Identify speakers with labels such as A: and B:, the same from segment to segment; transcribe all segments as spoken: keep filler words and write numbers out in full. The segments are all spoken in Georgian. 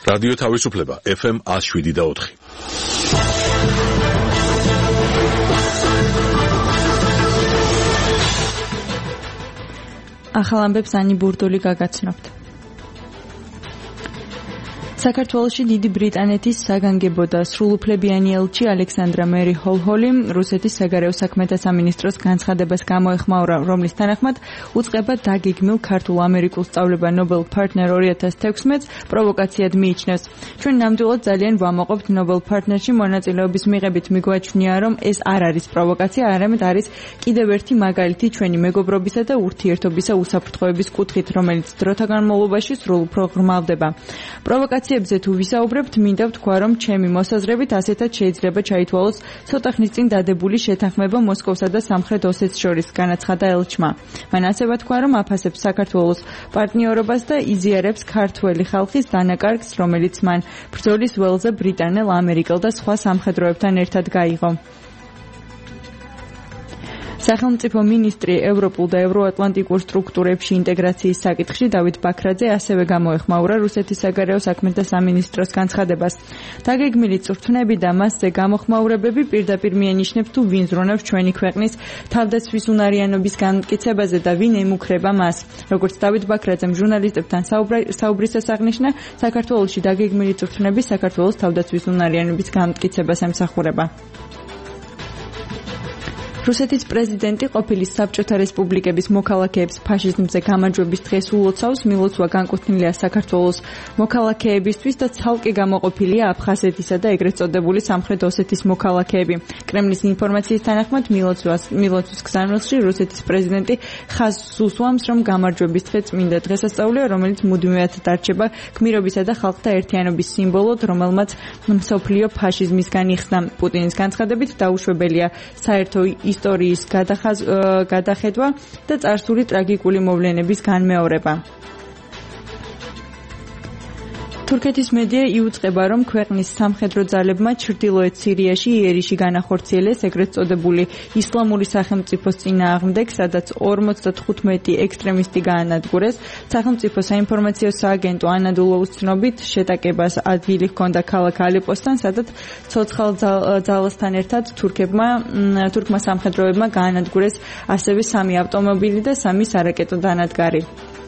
A: რადიო თავისუფლება ეფ ემ one oh seven და four.
B: ახალ ამბებს ანი ბურდული გაგაცნობთ. საქართველოში დიდი ბრიტანეთის საგანგებო და სრულუფლებიანი ელჩი ალექსანდრა მერი ჰოლჰოლი რუსეთის საგარეო საქმეთა სამინისტროს განცხადებას გამოეხმაურა, რომლის თანახმად უწყება დაგეგმილ ქართულ-ამერიკულ სწავლება Nobel Partner two thousand sixteen-ს პროვოკაციად მიიჩნევს. ჩვენ ნამდვილად ძალიან ვამაყობთ Nobel Partner-ში მონაწილეობის მიღებით, მიგვაჩნია, რომ ეს არ არის პროვოკაცია, არამედ არის კიდევ ერთი მაგალითი ჩვენი მეგობრობისა და ურთიერთობისა უსაფრთხოების კუთხით, რომელიც დროთა განმავლობაში სრულუფრო ღრმავდება. პროვოკაცია თუ ვისაუბრებთ, მინდა ვთქვა, რომ ჩემი მოსაზრებით ასეთად შეიძლება ჩაითვალოს ცოტა ხნის წინ დადებული შეთანხმება მოსკოვსა და სამხრეთ ოსეთს შორის, განაცხადა ელჩმა. მან ასევე თქვა, რომ აფასებს საქართველოს პარტნიორობას და იზიარებს ქართველი ხალხის დანაკარგს, რომელიც მან ბრძოლის ველზე ბრიტანელ, ამერიკელ და სხვა სამხედროებთან ერთად გაიღო. სახელმწიფო მინისტრი ევროპულ და ევროატლანტიკურ სტრუქტურებში ინტეგრაციის საკითხში დავით ბაქრაძე ასევე გამოეხმაურა რუსეთის საგარეო საქმეთა სამინისტროს განცხადებას. დაგეგმილი წვრთნები და მასზე გამოხმაურებები პირდაპირ მიანიშნებს თუ ვინ ზრუნავს ჩვენი ქვეყნის თავდაცვის უნარიანობის განმტკიცებაზე და ვინ ემუქრება მას. როგორც დავით ბაქრაძემ ჟურნალისტებთან საუბრისას აღნიშნა, საქართველოში დაგეგმილი წვრთნები საქართველოს თავდაცვის უნარიანობის განმტკიცებას ემსახურება. რუსეთის პრეზიდენტი ყოფილი საბჭოთა რესპუბლიკების მოქალაქეებს ფაშიზმზე გამარჯვების დღეს ულოცავს. მილოცვა განკუთვნილია საქართველოს მოქალაქეებისთვის და ცალკე გამოყოფილია აფხაზეთისა და ეგრეთ წოდებული სამხრეთ ოსეთის მოქალაქეები. კრემლის ინფორმაციის თანახმად მილოცვას მილოცვის გზავნილში რუსეთის პრეზიდენტი ხაზს უსვამს, რომ გამარჯვების დღე წმინდა დღესასწაულია, რომელიც მუდმივად დარჩება გმირობისა და ხალხთა ერთიანობის სიმბოლოდ, რომელმაც მსოფლიო ფაშიზმისგან იხსნა. პუტინის განცხადებით დაუშვებელია საერთო ისტორიის გადახედვა და წარსული ტრაგიკული მოვლენების განმეორება. თურქეთის მედია იუწყება, რომ ქვეყნის სამხედრო ძალებმა ჩრდილოეთ სირიაში იერიში განახორციელეს ეგრეთ წოდებული ისლამური სახელმწიფოს წინააღმდეგ, სადაც ორმოცდათხუთმეტი ექსტრემისტი გაანადგურეს. სახელმწიფო საინფორმაციო სააგენტო ანადოლუს ცნობით, შეტაკებას ადგილი ჰქონდა ქალაქ ალეპოსთან, სადაც ცოცხალ ძალასთან ერთად თურქებმა თურქმა სამხედროებმა გაანადგურეს ასევე სამი ავტომობილი და სამი სარაკეტო დანადგარი.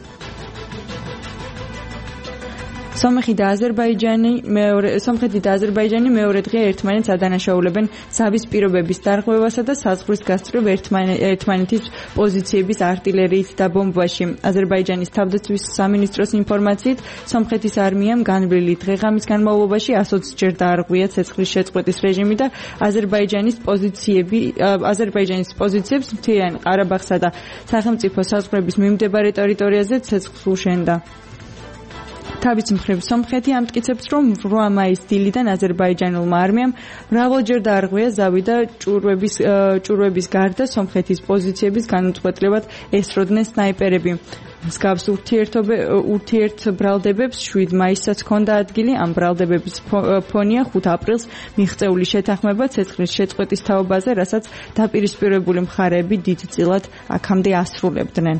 B: სომხი და აზერბაიჯანი მეორე სომხეთი და აზერბაიჯანი მეორე დღე ერთმანეთს ადანაშაულებენ ზავის პირობების დარღვევასა და საზღვრის გასწვრივ ერთმანეთის პოზიციების артиლერიით დაბომბვაში. აზერბაიჯანის თავდაცვის სამინისტროს ინფორმაციით, სომხეთის არმიამ განვლილი დღე-ღამის განმავლობაში one hundred ჯერ დაარღვია ცეცხლის შეწყვეტის რეჟიმი და აზერბაიჯანის პოზიციები აზერბაიჯანის პოზიციებს მთიან ყარაბაღსა და სახელმწიფო საზღვრების მიმდებარე ტერიტორიაზე ცეცხლს უშენდა. თავის მხრივ სომხეთი ამტკიცებს, რომ eight მაის დილიდან აზერბაიჯანულმა არმიამ მრავალჯერ დაარღვია ზავი და ჭურვების ჭურვების გარდა სომხეთის პოზიციების განუწყვეტლებად ესროდნენ სნაიპერები. მსგავს ურთიერთბრალდებებს seven მაისსაც ჰქონდა ადგილი. ამ ბრალდებების ფონია ხუთი აპრილს მიღწეული შეთანხმება ცეცხლის შეწყვეტის თაობაზე, რასაც დაპირისპირებული მხარეები დიდწილად აქამდე ასრულებდნენ.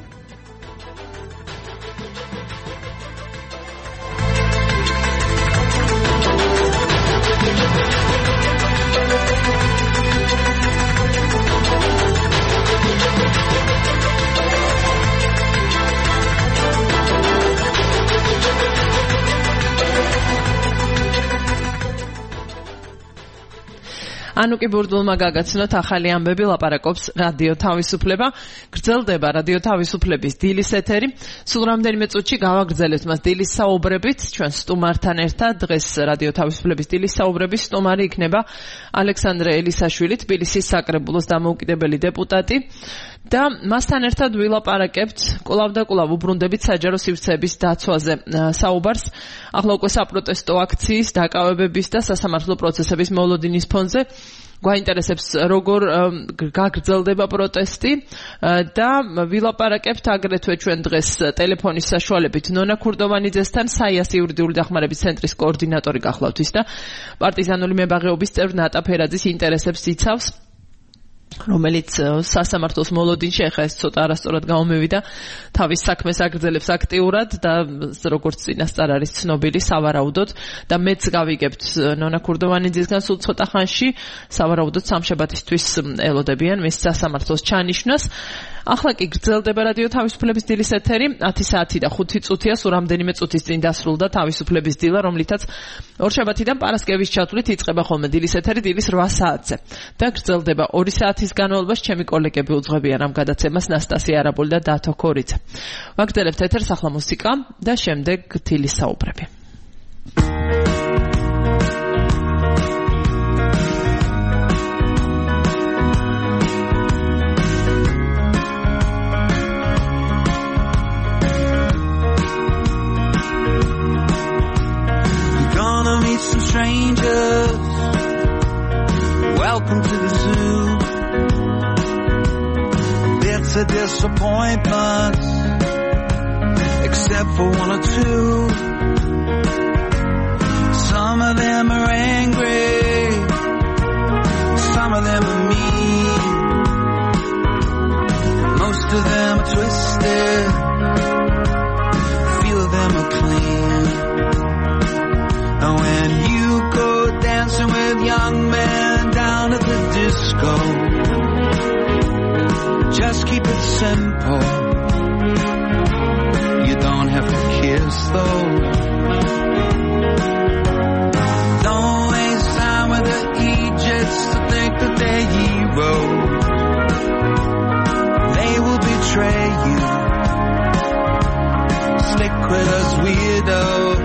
C: ანუკი ბურდულმა გაგაცნოთ ახალი ამბები, ლაპარაკობს რადიო თავისუფლება. გრძელდება რადიო თავისუფლების დილის ეთერი. სულ რამდენიმე წუთში გავაგრძელებთ მას დილის საუბრებით ჩვენ სტუმართან ერთად. დღეს რადიო თავისუფლების დილის საუბრების სტუმარი იქნება ალექსანდრე ელისაშვილი, თბილისის საკრებულოს დამოუკიდებელი დეპუტატი. და მასთან ერთად ვილაპარაკებთ კვლავ და კვლავ უბრუნდებით საჯარო სივრცეების დაცვაზე საუბარს. ახლა უკვე საპროტესტო აქციის, დაკავებების და სასამართლო პროცესების მოლოდინის ფონზე გვაინტერესებს როგორ გაგრძელდება პროტესტი და ვილაპარაკებთ აგრეთვე ჩვენ დღეს ტელეფონის საშუალებით ნონა ქურდოვანიძესთან, საიას იურიდიული დახმარების ცენტრის კოორდინატორი გახლავთ ის და პარტიზანული მებაღეობის წევრ ნატა ფერაძის ინტერესებს იცავს. რომელიც სასამართლოს მოლოდინში ახლა ეს ცოტა არასწორად გამომივიდა თავის საქმეს აგრძელებს აქტიურად და როგორც წინასწარ არის ცნობილი სავარაუდოდ და მეც გავიგებთ ნონა ქურდოვანიძისგან სულ ცოტა ხანში სავარაუდოდ სამშაბათისთვის ელოდებიან მის სასამართლოს ჩანიშვნას. ახლა კი გრძელდება რადიო თავისუფლების დილის ეთერი ათი საათი და ხუთი წუთია, სულ რამდენიმე წუთის წინ დასრულდა თავისუფლების დილა, რომლითაც ორშაბათიდან პარასკევის ჩათვლით იწყება ხოლმე დილის ეთერი დილის რვა საათზე და გრძელდება ორი საათის განმავლობაში. ჩემი კოლეგები უძღვებიან ამ გადაცემას ნასტასია არაბული და დათო ქორიძე. ვაგრძელებთ ეთერს ახლა მუსიკა და შემდეგ დილის საუბრები.
D: Some strangers, welcome to the zoo. Bitter disappointments, except for one or two. Some of them are angry, some of them are mean. Most of them are twisted, few of them are clean. And when you go dancing with young men down at the disco, just keep it simple. You don't have to kiss though. Don't waste time with the Egypts to think that they're heroes. They will betray you. Stick with us weirdos.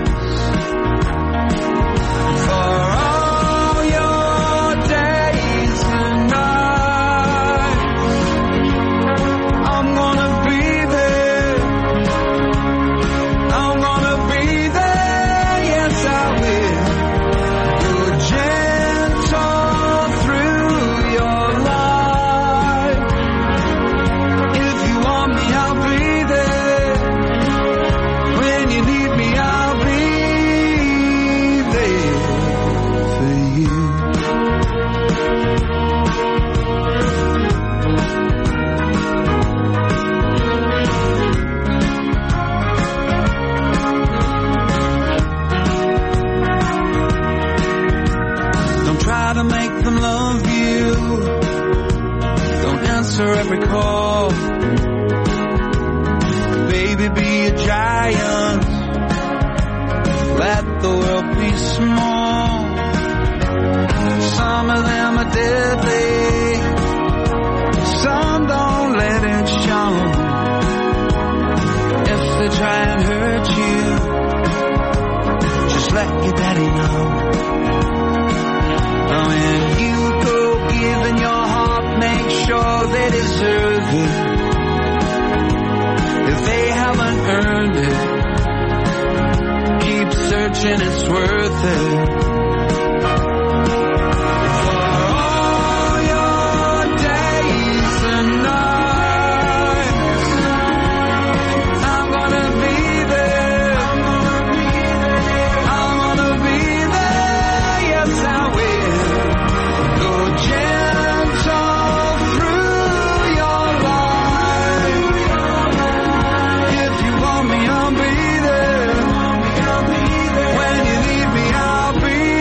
D: Every call, baby, be a giant. Let the world be small. Some of them are deadly, some don't let it show. If they try and hurt you, just let your daddy know. When you go giving your heart, make sure they deserve it. If they haven't earned it, keep searching, it's worth it. For all your days and nights, I'm gonna be there. I'm gonna be there, yes I will. Go gentle through your life. If you want me, I'll be there. When you need me, I'll be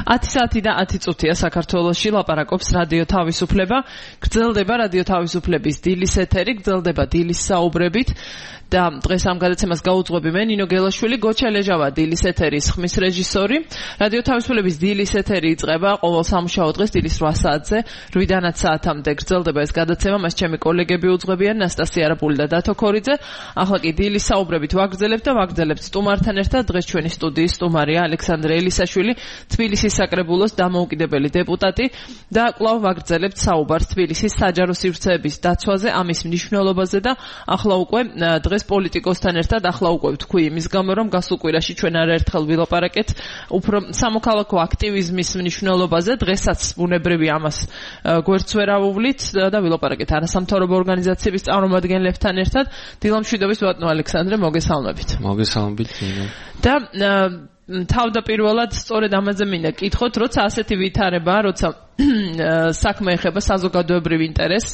C: ათი საათი და ათი წუთია საქართველოში ლაპარაკობს რადიო თავისუფლება. გრძელდება რადიო თავისუფლების დილის ეთერი, გრძელდება დილის საუბრებით და დღეს ამ გადაცემას გაუძღვები მე ნინო გელაშვილი, გოჩა ლეჟავა დილის ეთერის ხმის რეჟისორი. რადიო თავისუფლების დილის ეთერი იწყება ყოველ სამუშაო დღეს დილის რვა საათზე, რვიდან ათ საათამდე გრძელდება ეს გადაცემა, მას ჩემი კოლეგები უძღვებიან ნასტასია არაპული და დათო ქორიძე. ახლა კი დილის საუბრებით ვაგრძელებთ და ვაგრძელებთ სტუმართან ერთად. დღეს ჩვენი სტუდიის სტუმარია ალექსანდრე ელისაშვილი, თბილისის საკრებულოს დამოუკიდებელი დეპუტატი და კვლავ ვაგრძელებთ საუბარს თბილისის საჯარო სივრცეების დაცვაზე, ამის მნიშვნელობაზე და ახლა უკვე დღეს პოლიტიკოსთან ერთად ახლა უკვე ვთქვი იმის გამო, რომ გასულ კვირაში ჩვენ არაერთხელ ვილაპარაკეთ უფრო სამოქალაქო აქტივიზმის მნიშვნელობაზე. დღესაც ბუნებრივი ამას გვერდს ვერ ავუვლით და ვილაპარაკეთ არასამთავრობო ორგანიზაციების წარმომადგენლებთან ერთად. დილამშვიდობის ბატონო ალექსანდრე, მოგესალმებით.
E: მოგესალმებით.
C: და თავდაპირველად სწორედ ამაზე მინდა კითხოთ, როცა ასეთი ვითარებაა, როცა საქმე ეხება საზოგადოებრივ ინტერესს,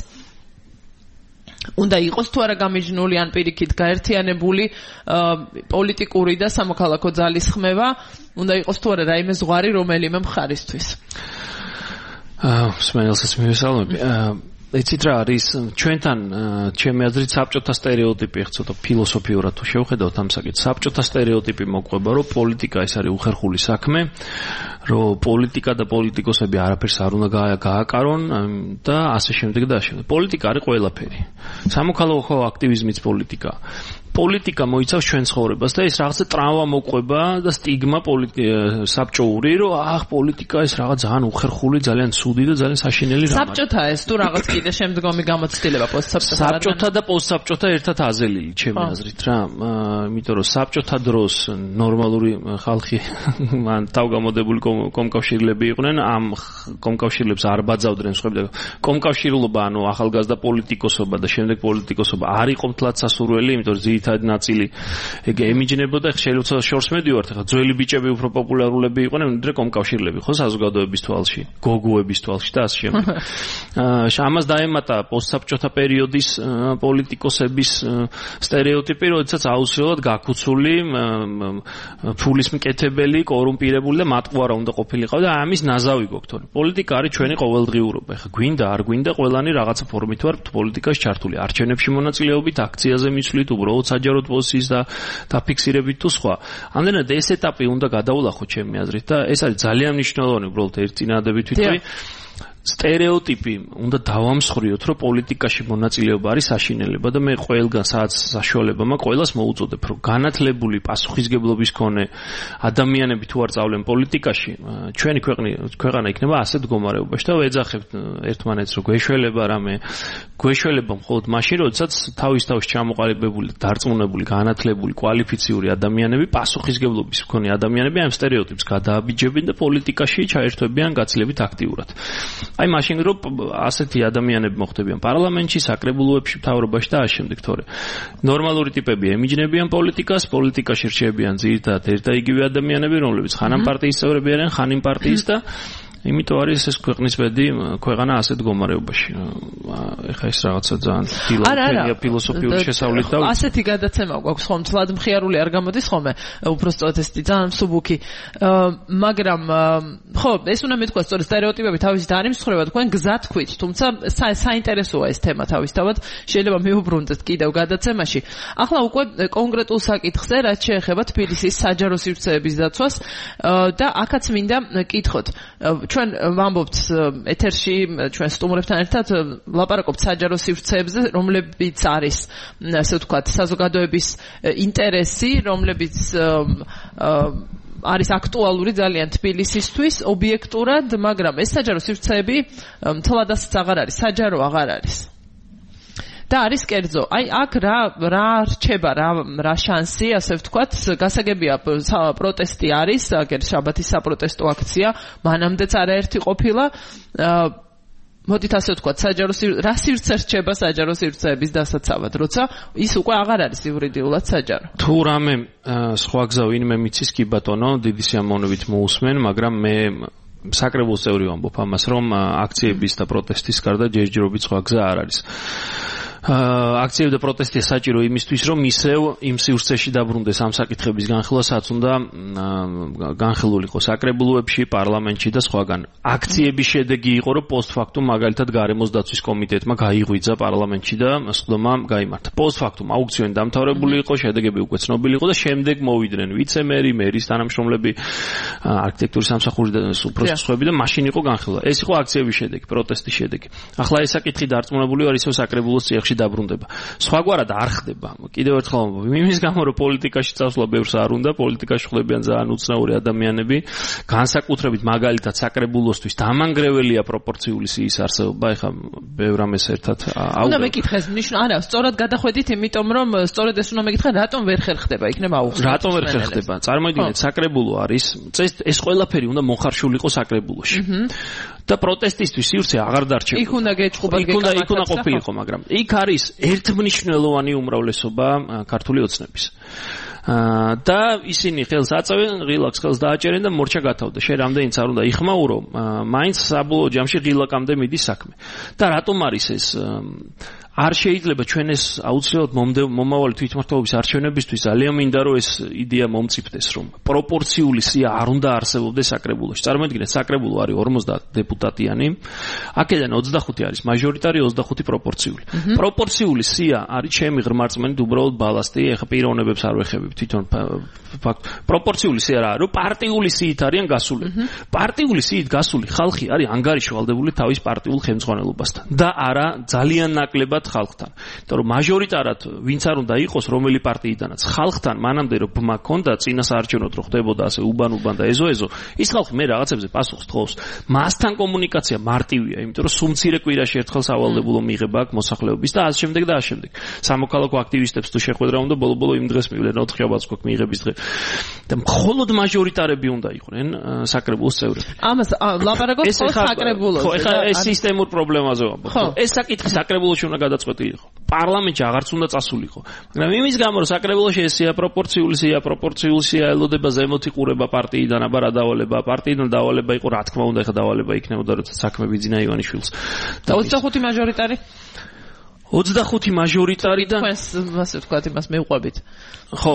C: უნდა იყოს თუ არა გამიჯნული ან პირიქით გაერთიანებული პოლიტიკური და სამოქალაქო ძალის ხმევა, უნდა იყოს თუ არა რაიმე ზღვარი რომელიმე მხარისთვის.
E: აა, სმენელსაც მივესალმები. იცით რა არის ჩვენთან ჩემი აზრით საბჭოთა სტერეოტიპი, ხა ცოტა ფილოსოფიურად თუ შევხედავთ ამ საკითხს, საბჭოთა სტერეოტიპი მოყვება, რომ პოლიტიკა ეს არის უხერხული საქმე, რომ პოლიტიკა და პოლიტიკოსები არაფერს არ უნდა გააკარონ და ასე შემდეგ და ასე შემდეგ. პოლიტიკა არის ყველაფერი. სამოქალაქო აქტივიზმიც პოლიტიკა. პოლიტიკა მოიცავს ჩვენ ცხოვრებას და ეს რაღაცა ტრავმა მოყვება და სტიგმა საბჭოური, რომ ახ პოლიტიკა ეს რაღაც ძალიან უხერხული, ძალიან ცუდი და ძალიან საშინელი რამაა.
C: საბჭოთა ეს თუ რაღაც კიდე შემდგომი გამოცდილება პოსტსაბჭოთა.
E: საბჭოთა და პოსტსაბჭოთა ერთად აზელილი, ჩემი აზრით რა. იმიტომ რომ საბჭოთა დროს ნორმალური ხალხი მან თავგამოდებული კომკავშირლები იყვნენ, ამ კომკავშირლებს არ ბაძავდნენ სხვები. კომკავშირლობა, ანუ ახალგაზრდა პოლიტიკოსობა და შემდეგ პოლიტიკოსობა არ იყო მთლად სასურველი, იმიტომ რომ ნაწილი ეგ ემიჯნებოდა, შეიძლება შორს მედივართ, ხა ძველი ბიჭები უფრო პოპულარულები იყვნენ, ვიდრე კომკავშირლები, ხო, საზოგადოების თვალში, გოგოების თვალში და ასე შემდეგ. ამას დაემატა პოსტსაბჭოთა პერიოდის პოლიტიკოსების სტერეოტიპი, როდესაც აუცილებლად გაქუცული, ფულის მკეთებელი, კორუმპირებული და მატყუარა უნდა ყოფილიყო და ამის ნაზავი გვაქვს, თორე პოლიტიკა არის ჩვენი ყოველდღიურობა. ხა გვინდა, არ გვინდა, ყველანი რაღაცა ფორმით ვარ პოლიტიკაში ჩართული, არჩევნებში მონაწილეობით, აქციაზე მისვლით, უბრალოდ საჯაროდ პოზიციის და დაფიქსირებით თუ სხვა. ამდენად ეს ეტაპი უნდა გადაულახოთ ჩემი აზრით და ეს არის ძალიან მნიშვნელოვანი, უბრალოდ ერთ წინადადებით ვიტყვი. სტერეოტიპი უნდა დავამსხვრიოთ, რომ პოლიტიკაში მონაწილეობა არის საშინელება და მე ყველგან სადაც საშუალება მაქვს, ყველას მოუწოდებ, რომ განათლებული პასუხისგებლობის მქონე ადამიანები თუ არ წავლენ პოლიტიკაში, ჩვენი ქვეყანა იქნება ასეთ მდგომარეობაში და ვეძახებთ ერთმანეთს, რომ გვეშველება რამე, გვეშველება მხოლოდ მაშინ, როდესაც თავის თავში ჩამოყალიბებული, დარწმუნებული, განათლებული, კვალიფიციური ადამიანები, პასუხისგებლობის მქონე ადამიანები ამ სტერეოტიპს გადააბიჯებენ და პოლიტიკაში ჩაერთვებიან გაცილებით აქტიურად. აი მაშინ რომ ასეთი ადამიანები მოხდებიან პარლამენტში, საკრებულოებში, მთავრობაში და ასე შემდეგ, თორე ნორმალური ტიპები ემიჯნებიან პოლიტიკას, პოლიტიკაში რჩებიან ძირითადად ერთ და იგივე ადამიანები, რომლებიც ხან ამ პარტიის წევრები არიან, ხან იმ პარტიის და იმიტომ არის ეს ქვეყნის ბედი, ქვეყანა ასეთ მდგომარეობაში. ეხა ეს რაღაცა ძალიან ფილოსოფიური შესავლით და
C: ასეთი გადაცემა გვაქვს ხომ, თლად მხიარული არ გამოდის ხოლმე, უბრალოდ ეს ძალიან მსუბუქი. მაგრამ ხო, ეს უნდა მეთქვა, სწორედ სტერეოტიპები თავისით არ იმსხვრევა, თქვენ გზად თქვით, თუმცა საინტერესოა ეს თემა თავისთავად, შეიძლება მივუბრუნდეთ კიდევ გადაცემაში. ახლა უკვე კონკრეტულ საკითხზე, რაც შეეხება თბილისის საჯარო სივრცეების დაცვას და აქაც მინდა კითხოთ. ჩვენ ვამბობთ ეთერში, ჩვენ სტუმრებთან ერთად ვლაპარაკობთ საჯარო სივრცეებზე, რომლებიც არის, ასე ვთქვათ, საზოგადოების ინტერესი, რომლებიც არის აქტუალური ძალიან თბილისისთვის ობიექტურად, მაგრამ ეს საჯარო სივრცეები მთლადაც აღარ არის, საჯარო აღარ არის. და არის კერძო. აი აქ რა რა რჩება, რა რა შანსი, ასე ვთქვათ, გასაგებია პროტესტი არის, აგერ შაბათის საპროტესტო აქცია, მანამდეც არაერთი ყოფილა. მოდით ასე ვთქვათ, საჯარო რა სივრცე რჩება საჯარო სივრცეების დასაცავად, როცა ის უკვე აღარ არის იურიდიულად საჯარო.
E: თუ რამე სხვა გზა ვინმე მიცის კი ბატონო, დიდი სიამოვნებით მოусმენ, მაგრამ მე საკრებულოს წევრი ვამბობ ამას, რომ აქციების და პროტესტის გარდა ჯერჯერობით სხვა გზა არ არის. აქციები და პროტესტი საჭირო იმისთვის, რომ ისევ იმ სივრცეში დაბრუნდეს ამ საკითხების განხილვა, სადაც უნდა განხილულიყო საკრებულოებში, პარლამენტში და სხვაგან. აქციების შედეგი იყო, რომ პოსტფაქტუმ მაგალითად გარემოს დაცვის კომიტეტმა გაიღვიძა პარლამენტში და სხდომა გაიმართა. პოსტფაქტუმ აუქციონი დამთავრებული იყო, შედეგები უკვე ცნობილი იყო და შემდეგ მოვიდნენ ვიცე-მერი, მერის თანამშრომლები, არქიტექტურის სამსახური და უпроსტ სხვები და მაშინ იყო განხილვა. ეს იყო აქციების შედეგი, პროტესტის შედეგი. ახლა ეს საკითხი დარწმუნებული ვარ, ისევ საკრებულოს წიაღში დაბრუნდება. სხვაგვარად არ ხდება. კიდევ ერთხელ ვამბობ, იმის გამო რომ პოლიტიკაში წასვლა ბევრს არ უნდა, პოლიტიკაში ხდებიან ძალიან უცნაური ადამიანები, განსაკუთრებით მაგალითად საკრებულოსთვის დამანგრეველია პროპორციული სიის არსებობა, ეხლა ბევრ ამას ერთად აუ.
C: უნდა მეკითხეს, ნიშნა არა, სწორად გადახვედით, იმიტომ რომ სწორედ ეს უნდა მეკითხა, რატომ ვერ ხერხდება, იქნება აუხსნა.
E: რატომ ვერ ხერხდება? წარმოიდგინეთ, საკრებულო არის, ეს ყველაფერი უნდა მოხარშულიყო საკრებულოში. და პროტესტისთვის სივრცე აღარ დარჩება.
C: იქ უნდა გეჭყობა,
E: იქ უნდა იქ უნდა ყოფილიყო, მაგრამ იქ არის ერთმნიშვნელოვანი უმრავლესობა ქართული ოცნების. და ისინი ხელს აწევენ, ღილაკს ხელს დააჭერენ და მორჩა გათავდა. შენ რამდენიც არ უნდა იხმაურო, მაინც საბოლოო ჯამში ღილაკამდე მიდის საქმე. და რატომ არის ეს? არ შეიძლება ჩვენ ეს აუცილებლად მომავალი თვითმმართველობის არჩევნებისთვის ძალიან მინდა რომ ეს იდეა მომწიფდეს, რომ პროპორციული სია არ უნდა არსებობდეს საკრებულოში. წარმოიდგინეთ, საკრებულო არის ორმოცდაათ დეპუტატიანი, აქედან ოცდახუთი არის მაჟორიტარი, ოცდახუთი პროპორციული. პროპორციული სია არის ჩემი ღრმარწმენით უბრალოდ ბალასტი, ეხა პიროვნებებს არ ვეხები თვითონ ფაქტ. პროპორციული სია რა არის, რომ პარტიული სიით არიან გასულები. პარტიული სიით გასული ხალხი არის ანგარიშვალდებული თავის პარტიულ ხელმძღვანელობასთან და არა ძალიან ნაკლებად ხალხთან. იმიტომ რომ მაჟორიტარად ვინც არ უნდა იყოს, რომელი პარტიიდანაც ხალხთან მანამდე რომ ბმა ქონდა წინასაარჩევნოდ რო ხდებოდა ასე უბან-უბან და ეზო-ეზო, ის ხალხი მე რაღაცებზე პასუხს თხოვს. მასთან კომუნიკაცია მარტივია, იმიტომ რომ სუმცირე კვირაში ერთხელ სავალდებულო მიიღება აქვს მოსახლეობის და ასე შემდეგ და ასე შემდეგ. სამოქალაქო აქტივისტებს თუ შეხვედრა უნდა ბოლო-ბოლო იმ დღეს მივლენ, ოთხიაბაც გვაქვს მიიღების დღე. და მხოლოდ მაჟორიტარები უნდა იყვნენ საკრებულოს წევრები.
C: ამას ლაპარაკობთ საკრებულოს.
E: ხო, ეხლა ეს სისტემურ პრობლემაზე ვამბობ. ეს საკითხი საკრებულოში უნდა გადაწყვეტილიყო. პარლამენტში აღარც უნდა წასულიყო. მაგრამ იმის გამო რომ საკრებულოში ესია პროპორციული სია, პროპორციული სია ელოდება ზემოთ იყურება პარტიიდან, აბა რა დავალება, პარტიიდან დავალება იყო, რა თქმა უნდა, ეხლა დავალება იქნებოდა, როცა საქმე ბიძინა ივანიშვილს.
C: და ოცდახუთი მაჟორიტარი?
E: ოცდახუთი მაჟორიტარი და
C: ეს ასე ვთქვათ, იმას მეუყვებით.
E: ხო,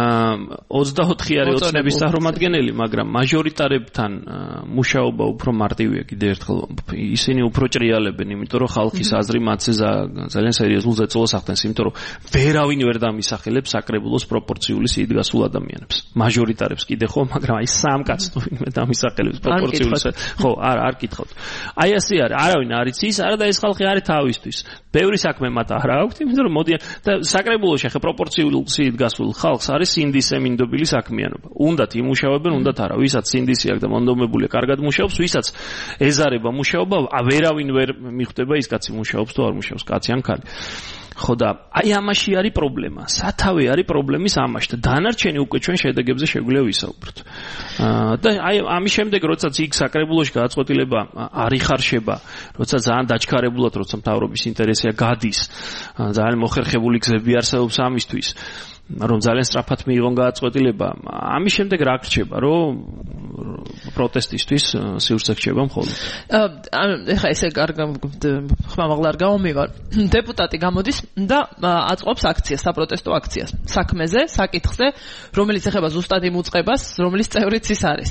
E: ოცდაოთხი არის ოცნების წარმომადგენელი, მაგრამ მაჟორიტარებთან მუშაობა უფრო მარტივია კიდევ ერთხელ. ისინი უფრო ჭრიალებენ, იმიტომ რომ ხალხის აზრი მათზე ძალიან სერიოზულ ზეწოლას ახდენს, იმიტომ რომ ვერავინ ვერ დამისახელებს საკრებულოს პროპორციული სიით გასულ ადამიანებს. მაჟორიტარებს კიდე ხო, მაგრამ აი სამ კაცს თუ ვინმე დამისახელებს პროპორციული სიით. ხო, არა, არ კითხავთ. აი ასე არის, არავინ არ იცის, არა და ეს ხალხი არის თავისთვის. ბევრი საქმე მათ არ აქვს, იმიტომ რომ მოდიან და საკრებულოში ხე პროპორციული სიით გასულ ხალხს არის სინდისე მინდობილი საქმიანობა. უნდათ იმუშავებენ, უნდათ არა. ვისაც სინდისი აქვს და მონდომებულია, კარგად მუშაობს, ვისაც ეზარება მუშაობა, ვერავინ ვერ მიხვდება ის კაცი მუშაობს თუ არ მუშაობს, კაცი ან ქალი. ხო და აი ამაში არის პრობლემა. სათავე არის პრობლემის ამაში და დანარჩენი უკვე ჩვენ შედეგებზე შეგვიძლია ვისაუბროთ. და აი ამის შემდეგ, როდესაც იქ საკრებულოში გადაწყვეტილება არ იხარშება, როცა ძალიან დაჩქარებულად, როცა მთავრობის ინტერესია გადის, ძალიან მოხერხებული გზები არსებობს ამისთვის, რომ ძალიან სწრაფად მიიღონ გადაწყვეტილება. ამის შემდეგ რა გრჩება, რომ პროტესტისთვის სივრცე გრჩება მხოლოდ.
C: ეხლა ესე ხმამაღლა არ გამომივარ. დეპუტატი გამოდის და აწყობს აქციას, საპროტესტო აქციას საქმეზე, საკითხზე, რომელიც ეხება ზუსტად იმ უწყებას, რომლის წევრიც ის არის.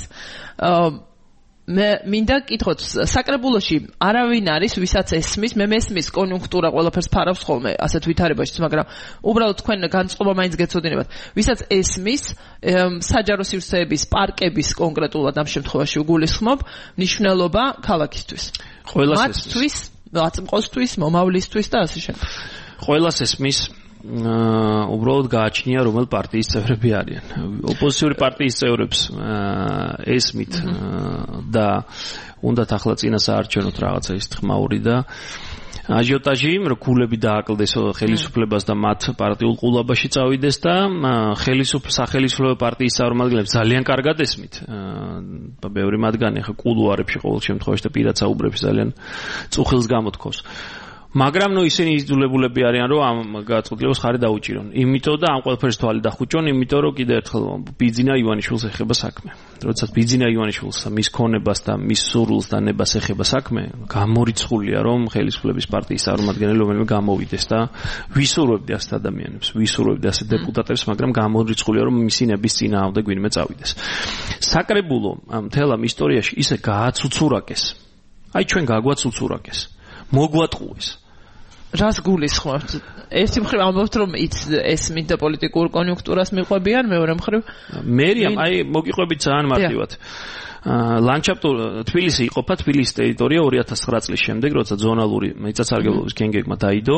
C: მე მინდა კითხოთ, საკრებულოში არავინ არის, ვისაც ესმის, მე მესმის კონიუნქტურა ყველაფერს ფარავს ხოლმე ასეთ ვითარებაშიც, მაგრამ უბრალოდ თქვენ განწყობა მაინც გეცოდინებათ. ვისაც ესმის, საჯარო სივრცეების, პარკების კონკრეტულად ამ შემთხვევაში უგულისხმობ ნიშნულობა ქალაქისთვის.
E: ყველას ესმის.
C: მათთვის, აწმყოსთვის, მომავლისთვის და ასე შემდეგ.
E: ყველას ესმის. აა უბრალოდ გააჩნია რომელ პარტიის წევრები არიან. ოპოზიციური პარტიის წევრებს ესმით და უნდათ ახლა წინასაარჩევნოთ რაღაცა ის ხმაური და აჟიოტაჟი, რომ გულები დააკლდეს ხელისუფლებას და მათ პარტიულ ყულაბაში წავიდეს და სახელმწიფო პარტიის წარმომადგენლებს ძალიან კარგად ესმით. აა ბევრი მათგანი ახლა კულუარებში ყოველ შემთხვევაში და პირად საუბრებში ძალიან წუხილს გამოთქვავს. მაგრამ ნუ ისინი იძულებულები არიან რომ ამ გადაწყვეტილებას ხარი დაუჭირონ. იმიტომ და ამ ყველაფერს თვალი დახუჭონ, იმიტომ რომ კიდე ერთხელ ბიძინა ივანიშვილს ეხება საქმე. როდესაც ბიძინა ივანიშვილს მის ქონებას და მის სურვილს და ნებას ეხება საქმე, გამორიცხულია რომ ხელისუფლების პარტიის წარმომადგენელი რომელიმე გამოვიდეს და ვისურვებდი ასეთ ადამიანებს, ვისურვებდი ასეთ დეპუტატებს, მაგრამ გამორიცხულია რომ მისი ნების წინააღმდეგ ვინმე წავიდეს. საკრებულო მთელ ამ ისტორიაში ისე გააცუცურაკეს. აი ჩვენ გაგვაცუცურაკეს. მოგვატყუეს.
C: რას გულისხმობთ? ერთი მხრივ ამბობთ რომ ეს მინდა პოლიტიკურ კონიუნქტურას მიყვებიან, მეორე მხრივ
E: მერიამ აი მოგიყვებით ძალიან მარტივად. ლანდშაფტური თბილისი იყოფა თბილისის ტერიტორია ორი ათას ცხრა წლის შემდეგ, როცა ზონალური მიწათსარგებლობის გენგეგმა დაიდო,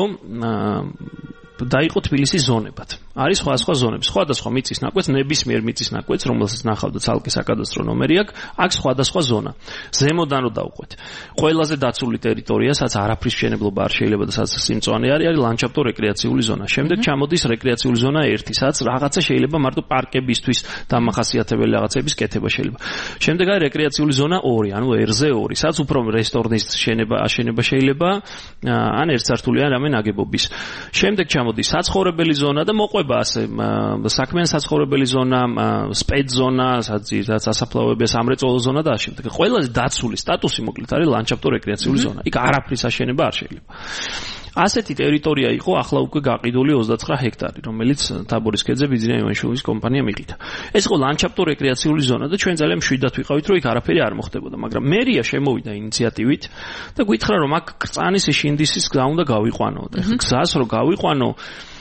E: დაიყო თბილისის ზონებად. არის სხვა-სხვა ზონები, სხვადასხვა მიწის ნაკვეთს, ნებისმიერ მიწის ნაკვეთს, რომელსაც ნახავდა ცალკე საკადასტრო ნომერი აქვს, აქ სხვადასხვა ზონა. ზემოდან რო დავყვეთ. ყველაზე დაცული ტერიტორია, სადაც არაფრის მშენებლობა არ შეიძლება და სადაც სიმწვანე არის, არის ლანდშაფტო-რეკრეაციული ზონა. შემდეგ ჩამოდის რეკრეაციული ზონა ერთი, სადაც რაღაცა შეიძლება მარტო პარკებისთვის დამახასიათებელი რაღაცების კეთება შეიძლება. შემდეგ არის რეკრეაციული ზონა ორი, ანუ ერზე ორი, სადაც უფრო რესტორნის შენება, აშენება შეიძლება, ან ერთსართულიანი რამე ნაგებობის. შემდეგ მოდის საცხოვრებელი ზონა და მოყვება ასე საქმიან საცხოვრებელი ზონა, სპეცზონა, სადაც სასაფლაოებია, სამრეწველო ზონა და ასე. ყველაზე დაცული სტატუსი მოკლედ არის ლანდშაფტო-რეკრეაციული ზონა. იქ არაფრის აშენება არ შეიძლება. ასეთი ტერიტორია იყო ახლა უკვე გაყიდული ოცდაცხრა ჰექტარი, რომელიც თაბორის ქედზე ბიძინა ივანიშვილის კომპანია მიყიდა. ეს იყო ლანდშაფტო-რეკრეაციული ზონა და ჩვენ ძალიან მშვიდად ვიყავით, რომ იქ არაფერი არ მოხდებოდა, მაგრამ მერია შემოვიდა ინიციატივით და გითხრა, რომ აქ კრწანის შინდისის გზა უნდა გავიყვანო და ეხლა გზას რო გავიყვანო,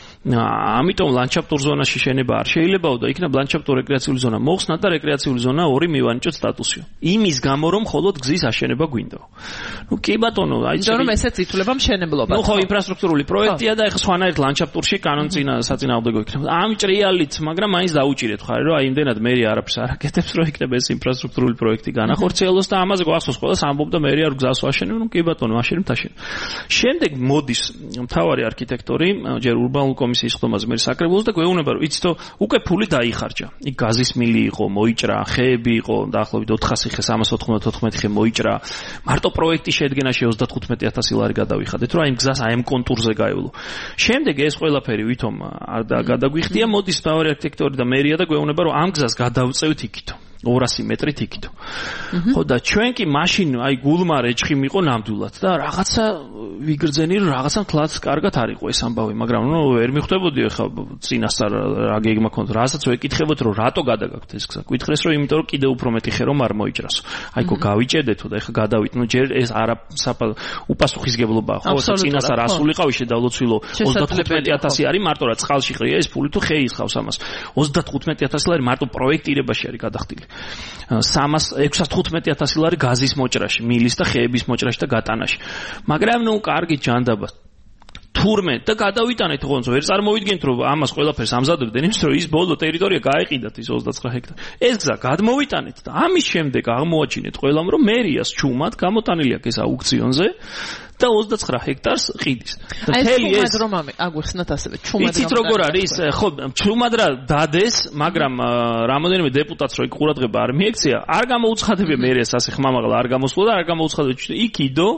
E: ამიტომ ლანდშაფტურ ზონაში შენება არ შეიძლებაო და იქნებ ლანდშაფტო-რეკრეაციული ზონა მოხსნა და რეკრეაციული ზონა ორი მივანიჭოთ სტატუსიო. იმის გამო რომ მხოლოდ გზის აშენება გვინდაო. ნუ კი ბატონო, აი
C: იმიტომ რომ ესეც ითვლება მშენებლობა.
E: ნუ ხო ინფრასტრუქტურული პროექტია და ეხლა სხვანაირ ლანდშაფტურში კანონწინა საწინააღმდეგო იქნება. ამ ჭრიალით, მაგრამ მაინც დაუჭირეთ ხარ რომ აი იმდენად მერი არაფერს არ აკეთებს რომ იქნება ეს ინფრასტრუქტურული პროექტი განახორციელოს და ამაზე გვახსოვს ყველას ამბობდა მერი არ გზას ვაშენებ, ნუ კი ბატონო, აშენებ თაშენ. შემდეგ მოდის მთავარი არქიტექტორი ჯერ ურბანულ კომისიის ხდომაზე მე საკრებულოს და გვეუბნება რომ იცით უკვე ფული დაიხარჯა. იქ გაზის მილი იყო, მოიჭრა, ხეები იყო, დაახლოებით ოთხასი ხე, სამას ოთხმოცდაოთხმეტი ხე მოიჭრა. მარტო პროექტის შედგენაში ოცდათხუთმეტი ათასი ლარი გადავიხადეთ, რომ აი იმ გზას აი ამ კონტურზე გაევლო. შემდეგ ეს ყველაფერი ვითომ არ გადაგვიხდია, მოდის მთავარი არქიტექტორი და მერია და გვეუბნება რომ ამ გზას გადავწევთ იქითო. ორასი მეტრით იქითო. ხო და ჩვენ კი მაშინ აი გულმა რეჩხი მიყო ნამდვილად და რაღაცა ვიგრძენი რომ რაღაცა თლაც კარგად არ იყო ეს ამბავი, მაგრამ ნუ ვერ მიხვდებოდი ხა წინასწარ რა გეგმა ქონდა, რასაც ვეკითხებოდ რომ რატო გადაგაქვთ ეს გზა. გითხრეს რომ იმიტომ რომ კიდე უფრო მეტი ხე რომ არ მოიჭრასო. აი ხო გავიჭედეთო და ეხა გადავით, ნუ ჯერ ეს არა უპასუხისგებლობაა, ხო წინასწარ ასულიყავი შედავლოცვილო ოცდათხუთმეტი ათასი არის მარტო რა წყალში ყრია ეს ფული თუ ხეის ხავს ამას. ოცდათხუთმეტი ათასი ლარი მარტო პროექტირებაში არის გადახდილი. სამას ექვსასთხუთმეტი ათასი ლარი გაზის მოჭრაში, მილის და ხეების მოჭრაში და გატანაში. მაგრამ ნუ კარგი ჯანდაბა. თურმე და გადავიტანეთ ხონძო, ვერ წარმოვიდგენთ რომ ამას ყველაფერს ამზადებდნენ, იმის რომ ის ბოლო ტერიტორია გაეყიდათ ის ოცდაცხრა ჰექტარი. ეს გზა გადმოვიტანეთ და ამის შემდეგ აღმოაჩინეთ ყველამ რომ მერიას ჩუმად გამოტანილი აქვს ეს აუქციონზე და ოცდაცხრა ჰექტარს ყიდის.
C: აი ეს რომ აგიხსნათ ასევე ჩუმად
E: იცით როგორ არის? ხო, ჩუმად რა დადეს, მაგრამ რამოდენიმე დეპუტატს რო იქ ყურადღება არ მიექცია, არ გამოუცხადებია მერიას ასე ხმამაღლა არ გამოსულა და არ გამოუცხადებია იქ იდო,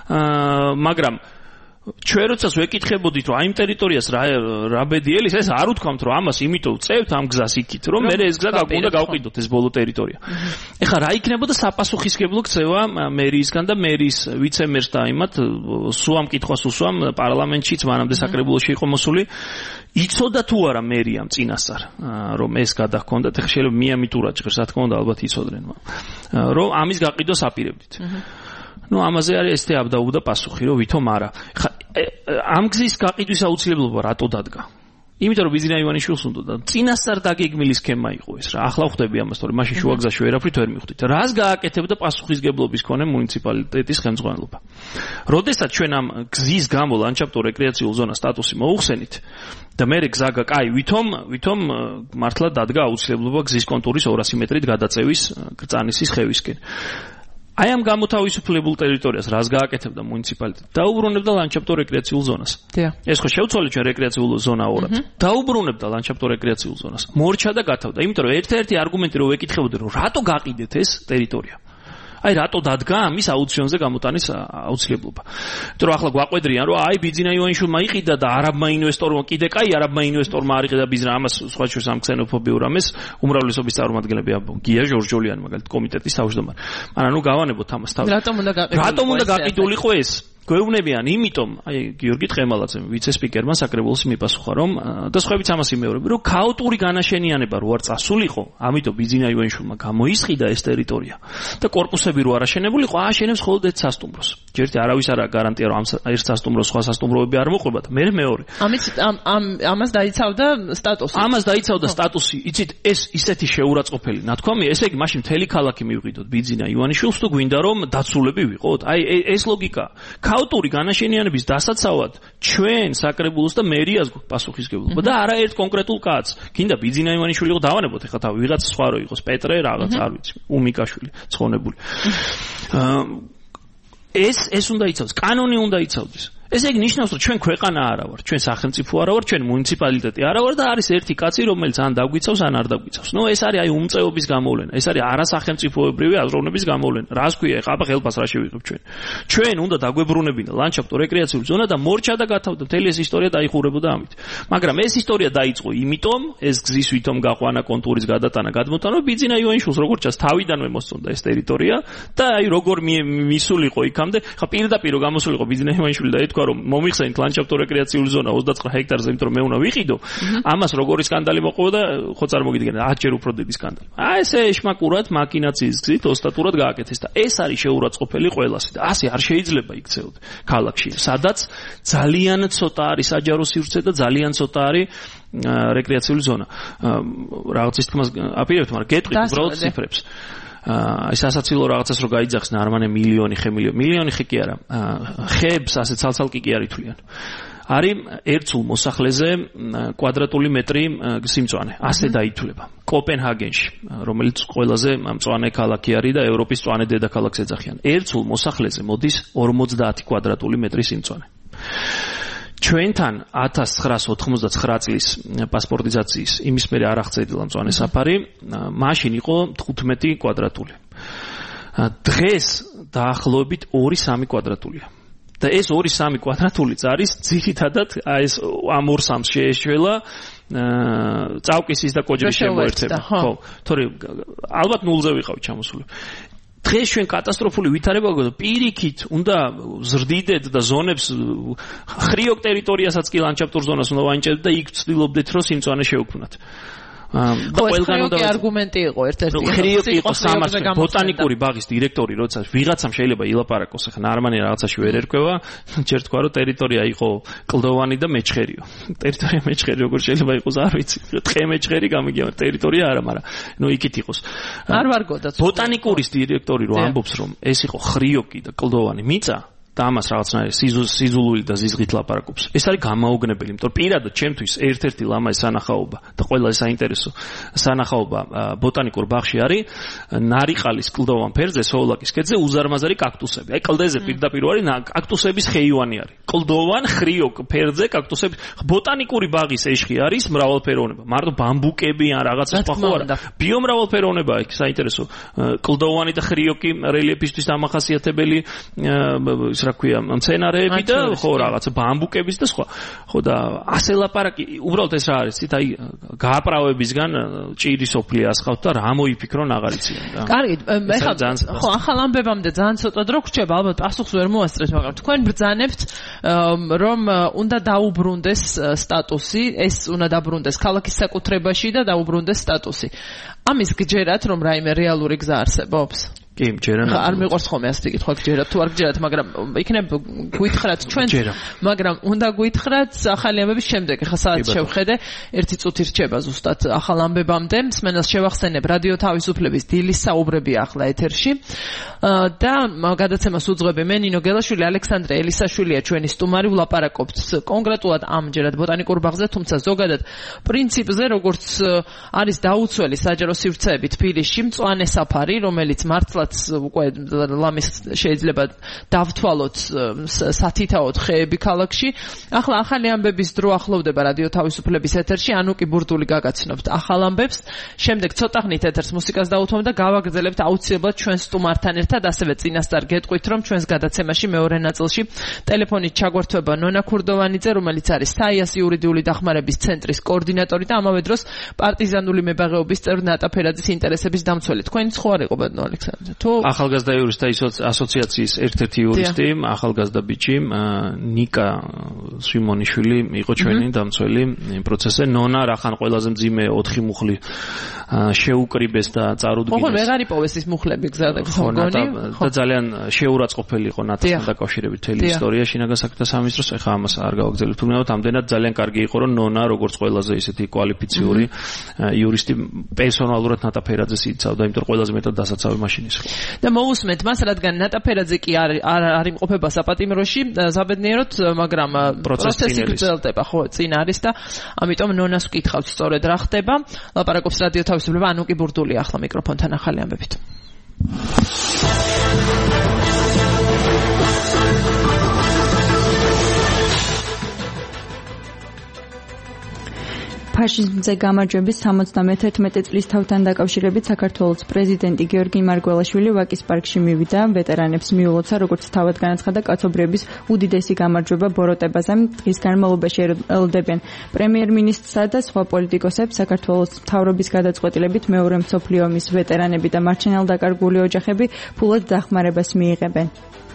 E: მაგრამ ჩვენ როდესაც ვეკითხებოდით რომ აი იმ ტერიტორიას რა რა ბედიელის ეს არ უთქვამთ რომ ამას იმიტომ წევთ ამ გზას იქით რომ მე ეს გზა უნდა გავყიდოთ ეს ბოლო ტერიტორია. ეხლა რა იქნებოდა საპასუხისგებლო ქცევა მერიისგან და მერის ვიცემერს და იმათ სუამ კითხვას უსვამ პარლამენტშიც მანამდე საკრებულოში იყო მოსული. იცოდა თუ არა მერიამ წინასწარ რომ ეს გადაგქონდათ, ეხლა შეიძლება მიამიტურა ჭირს რა თქმა უნდა ალბათ იცოდნენ რომ ამის გაყიდვას აპირებდით. ნუ ამაზე არის ეს თეაბდაუბდა პასუხი რომ ვითომ არა. ხა ამ გზის გაყიდვის აუცილებლობა რატო დადგა? იმიტომ რომ ბიძინა ივანიშვილს უნდა და წინასწარ დაგეგმილი სქემა იყო ეს რა. ახლა ხვდები ამას, თორემ მაშინ შუა გზაში ვერაფრით ვერ მიხვდით. რას გააკეთებდა პასუხისგებლობის მქონე მუნიციპალიტეტის ხელმძღვანელობა? როდესაც ჩვენ ამ გზის გამო ლანდშაფტო-რეკრეაციულ ზონას სტატუსი მოუხსენით და მე გზა კაი ვითომ ვითომ მართლა დადგა აუცილებლობა გზის კონტურის ორასი მეტრით გადაწევის კრწანისის ხევისკენ. აი ამ გამოთავისუფლებულ ტერიტორიას რას გააკეთებდა მუნიციპალიტეტი? დაუბრუნებდა ლანდშაფტო-რეკრეაციულ ზონას. ეს ხო შევცვალეთ ჩვენ რეკრეაციულ ზონა ორად. დაუბრუნებდა ლანდშაფტო-რეკრეაციულ ზონას. მორჩა და გათავდა. იმიტომ რომ ერთ-ერთი არგუმენტი რომ ვეკითხებოდი რომ რატო გაყიდეთ ეს ტერიტორია? აი რატო დადგა ამის აუქციონზე გამოტანის აუცილებლობა. იმიტომ რომ ახლა გვაყვედრიან რომ აი ბიძინა ივანიშვილმა იყიდა და არაბმა ინვესტორმა კიდე კაი არაბმა ინვესტორმა არ იყიდა ბიზნეს ამას სხვა შორის ამ ქსენოფობიურ ამას უმრავლესობის წარმომადგენლები ამბობ. გია ჟორჟოლიანი მაგალითად კომიტეტის თავმჯდომარე. მაგრამ ნუ გავანებოთ ამას თავი.
C: რატომ უნდა გაყიდულიყო?
E: რატომ უნდა გაყიდულიყო ეს? გვეუბნებიან იმიტომ, აი გიორგი ტყემალაძემ ვიცე-სპიკერმა საკრებულოს მიპასუხა, რომ და სხვაებიც ამას იმეორებენ, რომ ქაოტური განაშენიანება რო არ წასულიყო, ამიტომ ბიძინა ივანიშვილმა გამოისყიდა ეს ტერიტორია და კორპუსები რო არ აშენებულიყო, ააშენებს მხოლოდ ერთ სასტუმროს. ჯერტი არავის არა გარანტია, რომ ამ ერთ სასტუმროს სხვა სასტუმროები არ მოყვება და მე მეორე.
C: ამის ამ ამას დაიცავდა სტატუსი.
E: ამას დაიცავდა სტატუსი. იცით, ეს ისეთი შეურაცხყოფელი ნათქვამია, ესე იგი მაშინ მთელი ქალაქი მივყიდოთ ბიძინა ივანიშვილს თუ გვინდა რომ დაცულები ვიყოთ. აი ეს ლოგიკა ქაოტური განაშენიანების დასაცავად ჩვენ საკრებულოს და მერიას პასუხისგებლობა და არა ერთ კონკრეტულ კაცს. გინდა ბიძინა ივანიშვილი იყო დავანებოთ, ეხლა თავი ვიღაც სხვა რო იყოს, პეტრე რაღაც არ ვიცი, უმიკაშვილი, ცხონებული. ეს ეს უნდა იცავდეს, კანონი უნდა იცავდეს. ესე იგი ნიშნავს, რომ ჩვენ ქვეყანა არა ვარ, ჩვენ სახელმწიფო არა ვარ, ჩვენ მუნიციპალიტეტი არა ვარ და არის ერთი კაცი, რომელიც ან დაგვიცავს, ან არ დაგვიცავს. ნუ ეს არის აი უმწეობის გამოვლენა, ეს არის არასახელმწიფოებრივი აზროვნების გამოვლენა. რას ქვია, ეხლა ხელფას რა შევიღებ ჩვენ? ჩვენ უნდა დაგვებრუნებინა ლანდშაფტო რეკრეაციული ზონა და მორჩა და გათავდა მთელი ეს ისტორია დაიხურებოდა ამით. მაგრამ ეს ისტორია დაიწყო იმიტომ, ეს გზის ვითომ გაყვანა კონტურის გადატანა, გადმოტანა, ბიძინა ივანიშვილს როგორც ჩანს თავიდანვე მოსწონდა ეს ტერიტორია და აი როგორ მისულიყო იქამდე, ხა პირდაპირ რო გამოსულიყო ბიძინა ივანიშვილი და ეთქვა რომ მომიხსენით ლანდშაფტო რეკრეაციული ზონა ოცდაცხრა ჰექტარზე, იმიტომ რომ მე უნდა ვიყიდო, ამას როგორი სკანდალი მოყვა და ხო წარმოგიდგენთ, ათჯერ უფრო დიდი სკანდალი. აი ესე ეშმაკურად მაკინაციის გზით ოსტატურად გააკეთეს და ეს არის შეურაცხყოფელი ყველასი და ასე არ შეიძლება იქცეოდ ქალაქში, სადაც ძალიან ცოტა არის საჯარო სივრცე და ძალიან ცოტა არის რეკრეაციული ზონა. რაღაცის თქმას აპირებთ, მაგრამ გეტყვით უბრალოდ ციფრებს. აი სასაცილო რაღაცას რო გაიძახს ნარმანე მილიონი ხე მილიონი მილიონი ხე კი არა ხეებს ასე ცალცალკე კი არ ითვლიან არის ერთ სულ მოსახლეზე კვადრატული მეტრი სიმწვანე ასე დაითვლება კოპენჰაგენში რომელიც ყველაზე მწვანე ქალაქი არის და ევროპის მწვანე დედაქალაქს ეძახიან ერთ სულ მოსახლეზე მოდის ორმოცდაათი კვადრატული მეტრი სიმწვანე ჩვენთან ათას ცხრაას ოთხმოცდაცხრა წლის პასპორტიზაციის იმის მერე არ აღწევილა მწვანე საფარი, მაშინ იყო თხუთმეტი კვადრატული. დღეს დაახლოებით ორი სამი კვადრატულია. და ეს ორი სამი კვადრატულიც არის ძირითადად ეს ამ ორ სამს შეეშველა წავკისის და კოჯრის შემოერთება. ხო, თორე ალბათ ნულზე ვიყავი ჩამოსული. დღეს ჩვენ კატასტროფული ვითარება გვაქვს პირიქით უნდა ზრდიდეთ და ზონებს ხრიოკ ტერიტორიასაც კი ლანდშაფტურ ზონას უნდა ვანიჭებდეთ და იქ ვცდილობდეთ რომ სიმწვანე შევქმნათ. და ყველგან უნდა
C: არგუმენტი იყო ერთ-ერთი.
E: ხრიოკი იყო სამართლე ბოტანიკური ბაღის დირექტორი, როცა ვიღაცამ შეიძლება ილაპარაკოს, ახლა ნარმანი რაღაცაში ვერ ერკვევა, ჯერ თქვა რომ ტერიტორია იყო კლდოვანი და მეჩხერიო. ტერიტორია მეჩხერი როგორ შეიძლება იყოს, არ ვიცი. თხე მეჩხერი გამიგია, ტერიტორია არა, მაგრამ ნუ იქით იყოს.
C: არ ვარგოდა.
E: ბოტანიკურის დირექტორი რო ამბობს რომ ეს იყო ხრიოკი და კლდოვანი მიწა და ამას რაღაცნაირი სიზულული და ზიზღით ლაპარაკობს. ეს არის გამაოგნებელი, იმიტომ რომ პირადად ჩემთვის ერთ-ერთი ლამაზი სანახაობა და ყველა საინტერესო სანახაობა ბოტანიკურ ბაღში არის ნარიყალის კლდოვან ფერზე, სოვლაკის ქედზე უზარმაზარი კაქტუსები. აი კლდეზე პირდაპირ არის კაქტუსების ხეივანი არის. კლდოვან ხრიოკ φერზე კაქტუსები. ბოტანიკური ბაღის ეშხი არის მრავალფეროვნება. მარტო ბამბუკები ან რაღაცა სხვა ხო არა. ბიომრავალფეროვნება იქ საინტერესო. კლდოვანი და ხრიოკი რელიეფისთვის დამახასიათებელი რა ქვია მცენარეები და ხო რაღაცა ბამბუკების და სხვა. ხო და ასე ლაპარაკი უბრალოდ ეს რა არის? ცით აი გააправებისგან ჭირი სოფლი ასხავთ და რა მოიფიქრონ აღარ იციან რა.
C: კარგი, ეხლა ხო ახალ ამბებამდე ძალიან ცოტა დრო გრჩება, ალბათ პასუხს ვერ მოასწრეთ, მაგრამ თქვენ ბრძანებთ რომ უნდა დაუბრუნდეს სტატუსი, ეს უნდა დაბრუნდეს ქალაქის საკუთრებაში და დაუბრუნდეს სტატუსი. ამის გჯერათ რომ რაიმე რეალური გზა არსებობს? კი, მჯერა. არ მიყვარს ხოლმე ასე კითხვა გჯერათ თუ არ გჯერათ, მაგრამ იქნებ გვითხრათ ჩვენ, მაგრამ უნდა გვითხრათ ახალი ამბების შემდეგ. ახლა საათს შევხედე, ერთი წუთი რჩება ზუსტად ახალ ამბებამდე. მსმენელს შევახსენებ რადიო თავისუფლების დილის საუბრები ახლა ეთერში. და გადაცემას უძღვები მე ნინო გელაშვილი, ალექსანდრე ელისაშვილია ჩვენი სტუმარი, ვლაპარაკობთ კონკრეტულად ამჯერად ბოტანიკურ ბაღზე, თუმცა ზოგადად პრინციპზე, როგორც არის დაუცველი საჯარო სივრცეები თბილისში, მწვანე საფარი, რომელიც მართლა ახლაც უკვე ლამის შეიძლება დავთვალოთ სათითაოდ ხეები ქალაქში. ახლა ახალი ამბების დრო ახლოვდება რადიო თავისუფლების ეთერში. ანუკი ბურდული გაგაცნობთ ახალ ამბებს. შემდეგ ცოტა ხნით ეთერს მუსიკას დაუთმობ და გავაგრძელებთ აუცილებლად ჩვენ სტუმართან ერთად. ასევე წინასწარ გეტყვით, რომ ჩვენს გადაცემაში მეორე ნაწილში ტელეფონით ჩაგვერთვება ნონა ქურდოვანიძე, რომელიც არის საიას იურიდიული დახმარების ცენტრის კოორდინატორი და ამავე დროს პარტიზანული მებაღეობის წევრი ნატა ფერაძის ინტერესების დამცველი. თქვენი ხო არ იყო ბედნო ალექსანდრე? თუ
E: ახალგაზრდა იურისტთა ასოციაციის ერთ-ერთი იურისტი, ახალგაზრდა ბიჭი ნიკა სვიმონიშვილი იყო ჩვენი დამცველი იმ პროცესზე. ნონა რახან ყველაზე მძიმე ოთხი მუხლი შეუკრიბეს და წარუდგინეს.
C: ხო, ვეღარ იპოვეს ის მუხლები გზადაგ ხონგონი
E: და ძალიან შეურაცხყოფილი იყო ნატასთან დაკავშირებით მთელი ისტორია შინაგან საქმეთა სამინისტროს. ეხლა ამას არ გავაგზავნებთ. თუმცა ამდენად ძალიან კარგი იყო, რომ ნონა როგორც ყველაზე ისეთი კვალიფიციური იურისტი პერსონალურად ნატა ფერაძეს იცავდა, იმიტომ რომ ყველაზე მეტად დასაცავი მაშინ ის იყო.
C: და მოусმენთ მას, რადგან ნატა ფერაძე კი არ არ იმყოფება საპატიმროში, საბედნიეროდ, მაგრამ პროცესი გრძელდება, ხო, წინ არის და ამიტომ ნონას ვკითხავთ სწორედ რა ხდება. ლაპარაკობს რადიო თავისუფლება, ანუკი ბურდული ახლა მიკროფონთან ახალი ამბებით.
B: ფაშიზმზე გამარჯვების სამოცდამეთერთმეტე წლის თავთან დაკავშირებით საქართველოს პრეზიდენტი გიორგი მარგველაშვილი ვაკის პარკში მივიდა. ვეტერანებს მიულოცა, როგორც თავად განაცხადა, კაცობრიობის უდიდესი გამარჯვება ბოროტებაზე. დღის განმავლობაში ელოდებიან პრემიერ-მინისტრსა და სხვა პოლიტიკოსებს. საქართველოს მთავრობის გადაწყვეტილებით მეორე მსოფლიო ომის ვეტერანები და მარჩენალდაკარგული ოჯახები ფულად დახმარებას მიიღებენ.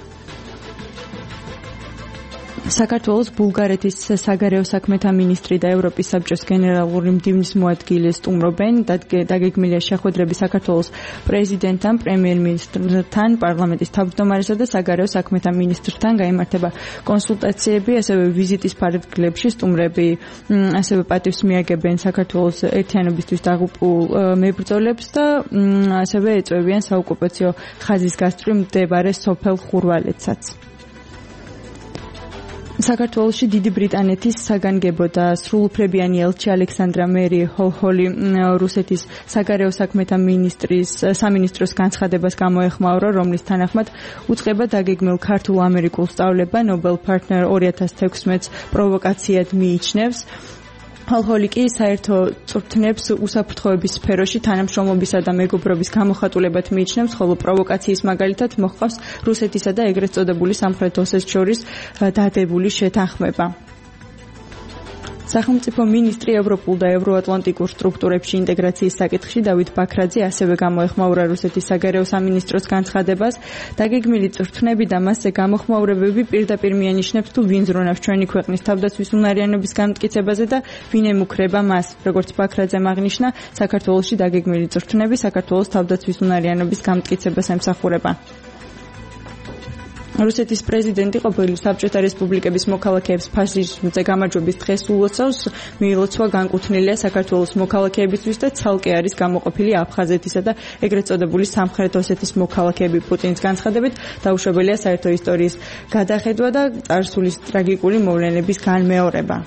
B: საქართველოს ბულგარეთის საგარეო საქმეთა მინისტრი და ევროპის საბჭოს გენერალური მდივნის მოადგილე სტუმრობენ. დაგეგმილია შეხვედრები საქართველოს პრეზიდენტთან, პრემიერ-მინისტრთან, პარლამენტის თავმჯდომარესა და საგარეო საქმეთა მინისტრთან. გაიმართება კონსულტაციები, ასევე ვიზიტის ფარგლებში სტუმრები ასევე პატივს მიაგებენ საქართველოს ერთიანობისთვის დაღუპულ მებრძოლებს და ასევე ეწევიან საოკუპაციო ხაზის გასწვრივ მდებარე სოფელ ხურვალეთსაც. საქართველოში დიდი ბრიტანეთის საგანგებო და სრულუფლებიანი ელჩი ალექსანდრა მერი ჰოლჰოლი რუსეთის საგარეო საქმეთა მინისტრის სამინისტროს განცხადებას გამოეხმაურა, რომლის თანახმად უწყება დაგეგმილ ქართულ-ამერიკულ სწავლება Nobel Partner ორი ათას თექვსმეტს პროვოკაციად მიიჩნევს. ჰოლჰოლი კი საერთო წვრთნებს უსაფრთხოების სფეროში თანამშრომლობისა და მეგობრობის გამოხატულებად მიიჩნევს, ხოლო პროვოკაციის მაგალითად მოჰყავს რუსეთისა და ეგრეთ წოდებული სამხრეთ ოსეთის შორის დადებული შეთანხმება. სახელმწიფო მინისტრი ევროპულ და ევროატლანტიკურ სტრუქტურებში ინტეგრაციის საკითხში დავით ბაქრაძე ასევე გამოეხმაურა რუსეთის საგარეო სამინისტროს განცხადებას. დაგეგმილი წვრთნები და მასზე გამოხმაურებები პირდაპირ მიანიშნებს თუ ვინ ზრუნავს ჩვენი ქვეყნის თავდაცვის უნარიანობის განმტკიცებაზე და ვინ ემუქრება მას. როგორც ბაქრაძემ აღნიშნა, საქართველოში დაგეგმილი წვრთნები საქართველოს თავდაცვის უნარიანობის განმტკიცებას ემსახურება. რუსეთის პრეზიდენტი ყოფილი საბჭოთა რესპუბლიკების მოქალაქეებს ფაშიზმზე გამარჯვების დღეს ულოცავს. მიილოცვა განკუთვნილია საქართველოს მოქალაქეებისთვის და ცალკე არის გამოყოფილი აფხაზეთისა და ეგრეთ წოდებული სამხრეთ ოსეთის მოქალაქეები. პუტინის განცხადებით დაუშვებელია საერთო ისტორიის გადახედვა და წარსულის ტრაგიკული მოვლენების განმეორება.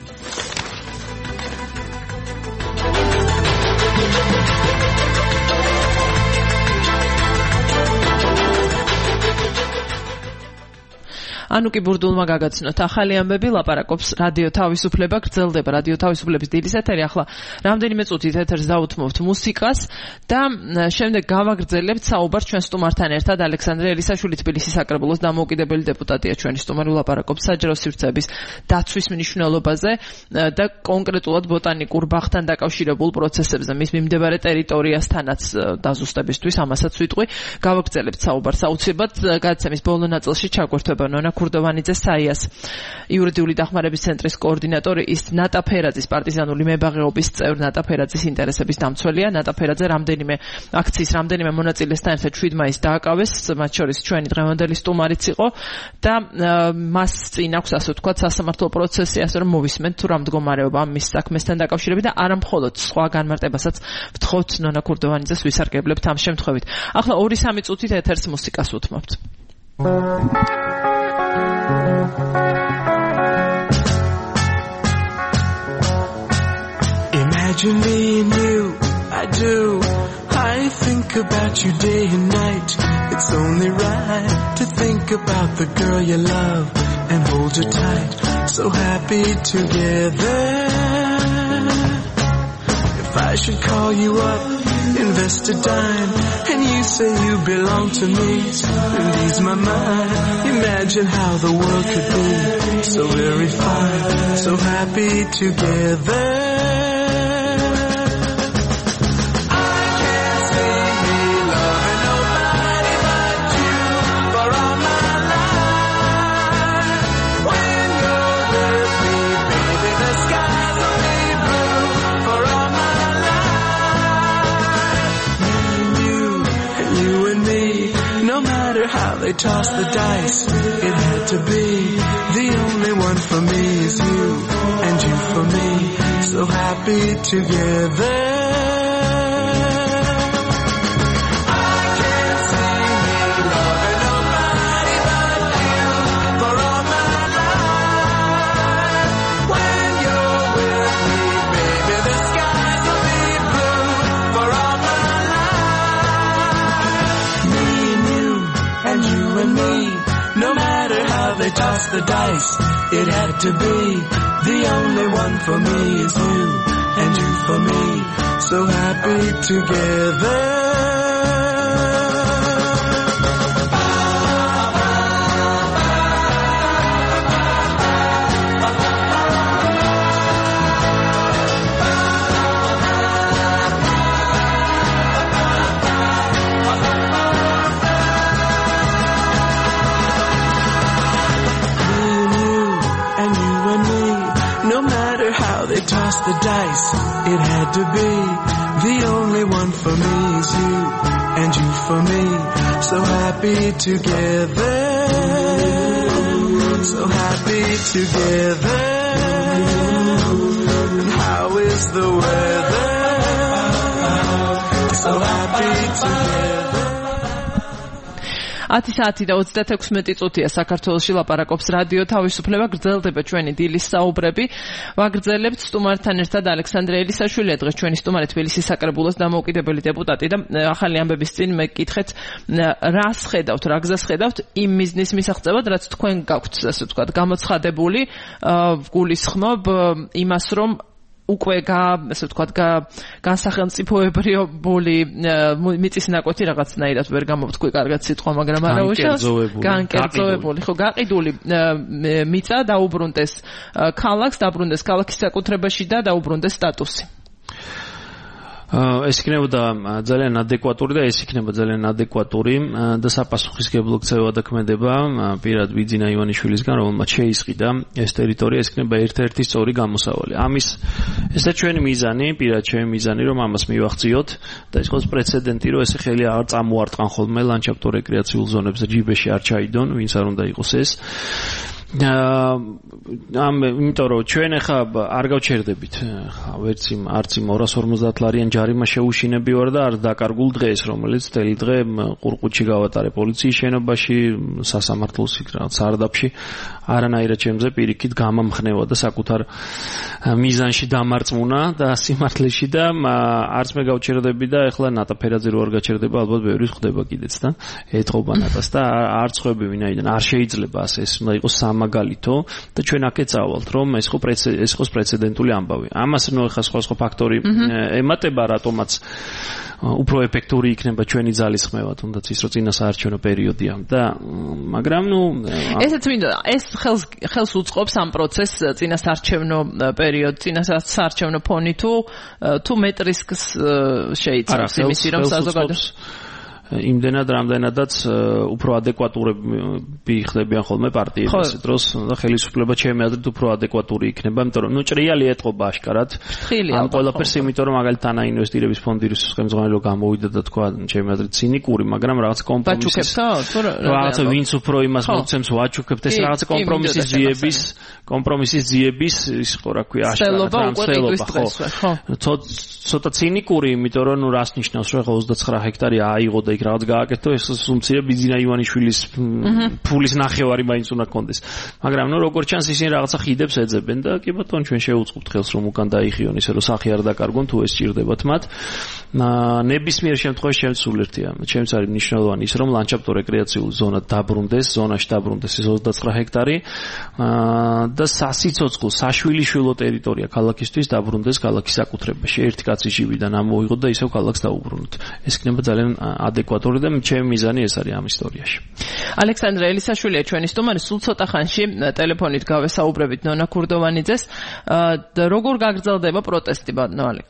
C: ანუკი ბურდულმა გაგაცნოთ ახალი ამბები, ლაპარაკობს რადიო თავისუფლება, გრძელდება რადიო თავისუფლების დილის ეთერი. ახლა რამდენიმე წუთით ეთერს დავუთმობთ მუსიკას და შემდეგ გავაგრძელებთ საუბარს ჩვენ სტუმართან ერთად. ალექსანდრე ელისაშვილი თბილისის საკრებულოს დამოუკიდებელი დეპუტატია ჩვენი სტუმარი, ლაპარაკობს საჯარო სივრცეების დაცვის მნიშვნელობაზე და კონკრეტულად ბოტანიკურ ბაღთან დაკავშირებულ პროცესებზე, მის მიმდებარე ტერიტორიასთანაც დაზუსტებისთვის, ამასაც ვიტყვი. გავაგრძელებთ საუბარს აუცილებლად. გადაცემის ბოლო ნაწილში ჩაგვერთვება ნონა ქურდოვანიძე, საიას იურიდიული დახმარების ცენტრის კოორდინატორი, ის ნატა ფერაძის პარტიზანული მებაღეობის წევრი, ნატა ფერაძის ინტერესების დამცველია. ნატა ფერაძე რამდენიმე აქციის რამდენიმე მონაწილესთან ერთად შვიდ მაისს დააკავეს, მათ შორის ჩვენი დღევანდელი სტუმარიც იყო და მას წინ აქვს, ასე ვთქვათ, სასამართლო პროცესი, ასე რომ მოვისმენთ თუ რა მდგომარეობა მის საქმესთან დაკავშირებით და არა მხოლოდ სხვა განმარტებასაც ვთხოვთ ნონა ქურდოვანიძეს ვისარგებლებთ ამ შემთხვევით. ახლა ორი სამი წუთით ეთერს მუსიკას უთმობთ.
D: Imagine me and you, I do. I think think about you day and night. It's only right to think about the girl you love and hold her tight. So happy together. If I should call you up, invest a dime, and you say you belong to me, and ease my mind. Imagine how the world could be so very fine, so happy together. They tossed the dice, it had to be. The only one for me is you, and you for me, so happy together. They tossed the dice, it had to be. The only one for me is you, and you for me, so happy together. They tossed the dice, it had to be. The only one for me is you, and you for me, so happy together. So happy together. And how is the weather? So happy together.
C: ათი საათი და ოცდაექვსი წუთია საქართველოში ლაპარაკობს რადიო თავისუფლება, გრძელდება ჩვენი დილის საუბრები. ვაგრძელებთ სტუმართან ერთად ალექსანდრე ელისაშვილი, დღეს ჩვენი სტუმარი თბილისის საკრებულოს დამოუკიდებელი დეპუტატი და ახალი ამბების წინ მეკითხეთ რას ხედავთ, რა გზას ხედავთ იმ მიზნის მისაღწევად, რაც თქვენ გაქვთ, ასე ვთქვათ, გამოცხადებული, ვგულისხმობ იმას, რომ უკვე ასე ვთქვათ, განსახელმწიფოებრივი მიწის ნაკვეთი რაღაცნაირად ვერ გამოვთქვი კარგად სიტყვა, მაგრამ არა უშავს განკერძოებული, ხო, გაყიდული მიწა დაუბრუნდეს ქალაქს, დაუბრუნდეს ქალაქის საკუთრებაში და დაუბრუნდეს სტატუსი.
E: ეს იქნებოდა ძალიან ადეკვატური და ეს იქნება ძალიან ადეკვატური და საპასუხისმგებლო ქცევა და ქმედება პირად ბიძინა ივანიშვილისგან, რომელმაც შეისყიდა ეს ტერიტორია, ეს იქნება ერთ-ერთი სწორი გამოსავალი. ამის ესა ჩვენი მიზანი, პირად ჩემი მიზანი, რომ ამას მივახციოთ და ის იყოს პრეცედენტი, რომ ესე ხელი არ წამოარტყან ხოლმე ლანდშაფტურ რეკრეაციულ ზონებს და ჯიბეში არ ჩაიდონ, ვინც არ უნდა იყოს ეს. ამ იმიტომ რომ ჩვენ ახლა არ გავჩერდებით ვერც იმ არც იმ ორას ორმოცდაათ ლარიან ჯარიმა შეუშინები ვარ და არ დაკარგულ დღეს, რომელიც თელი დღე ყურყუთში გავატარე პოლიციის შენობაში, სასამართლოს იქ რაღაც სარდაფში, არანაირად ჩემზე პირიქით გამამხნევა და საკუთარ მიზანში დამარწმუნა და სიმართლეში და არც მე გავჩერდები და ახლა ნატა ფერაძე რო არ გაჩერდება, ალბათ ბევრი ხდება კიდეც და ეთყობა ნატას და არ ცხები ვინაიდან არ შეიძლება ასე ეს უნდა იყოს სამაგალითო და ჩვენ აქეთ წავალთ, რომ ეს ხო ეს ხოს პრეცედენტული ამბავი. ამას ნუ ახლა სხვა სხვა ფაქტორი ემატება, რატომაც უფრო ეფექტური იქნება ჩვენი ძალისხმევა, თუნდაც ის რომ წინასაარჩევნო პერიოდია და მაგრამ ნუ
C: ესეც მინდა ეს ხელს ხელს უწყობს ამ პროცესს წინასაარჩევნო პერიოდი, წინასაარჩევნო ფონი თუ თუ მეტ რისკს შეიცავს იმისი რომ საზოგადოებას
E: იმდენად რამდენადაც უფრო ადეკვატურები ხდებიან ხოლმე პარტიები ეს დროს და ხელისუფლება ჩემი აზრით უფრო ადეკვატური იქნება, იმიტომ რომ ნუ ჭრიალი ეთყობა აშკარად ამ ყველაფერს, იმიტომ რომ მაგალითად თანაინვესტირების ფონდის ხელმძღვანელი გამოვიდა და თქვა ჩემი აზრით ცინიკური, მაგრამ რაღაც კომპრომისის რაღაცა ვინც უფრო იმას მოგცემს ვაჩუქებთ, ეს რაღაცა კომპრომისის ძიების კომპრომისის ძიების ის ხო რა ქვია აშკარად ხო ცოტა ცინიკური, იმიტომ რომ ნუ რას ნიშნავს რომ ოცდაცხრა ჰექტარი აიღო და რაღაც გააკეთო, ეს უმცირე ბიძინა ივანიშვილის ფულის ნახევარი მაინც უნდა კონდეს. მაგრამ ნუ როგორც ჩანს ისინი რაღაცა ხიდებს ეძებენ და კი ბატონო ჩვენ შევუწყობთ ხელს რომ უკან დაიხიონ ისე რომ სახე არ დაკარგონ თუ ეს სჭირდებათ მათ. ნებისმიერ შემთხვევაში ჩემს სულ ერთია. ჩემს არის მნიშვნელოვანი ის, რომ ლანდშაფტო რეკრეაციულ ზონა დაბრუნდეს, ზონაში დაბრუნდეს ეს ოცდაცხრა ჰექტარი და სასიცოცხლო, საშვილიშვილო ტერიტორია ქალაქისთვის დაბრუნდეს ქალაქის საკუთრებაში. ერთი კაცი ჟივიდან ამოიღოთ და ისევ ქალაქს დაუბრუნოთ. ეს იქნება ძალიან ადეკვატური და ჩემი მიზანი ეს არის ამ ისტორიაში.
C: ალექსანდრე ელისაშვილია ჩვენი სტუმარი, სულ ცოტა ხანში ტელეფონით გავესაუბრებით ნონა ქურდოვანიძეს. როგორ გაგრძელდება პროტესტი ბატონო?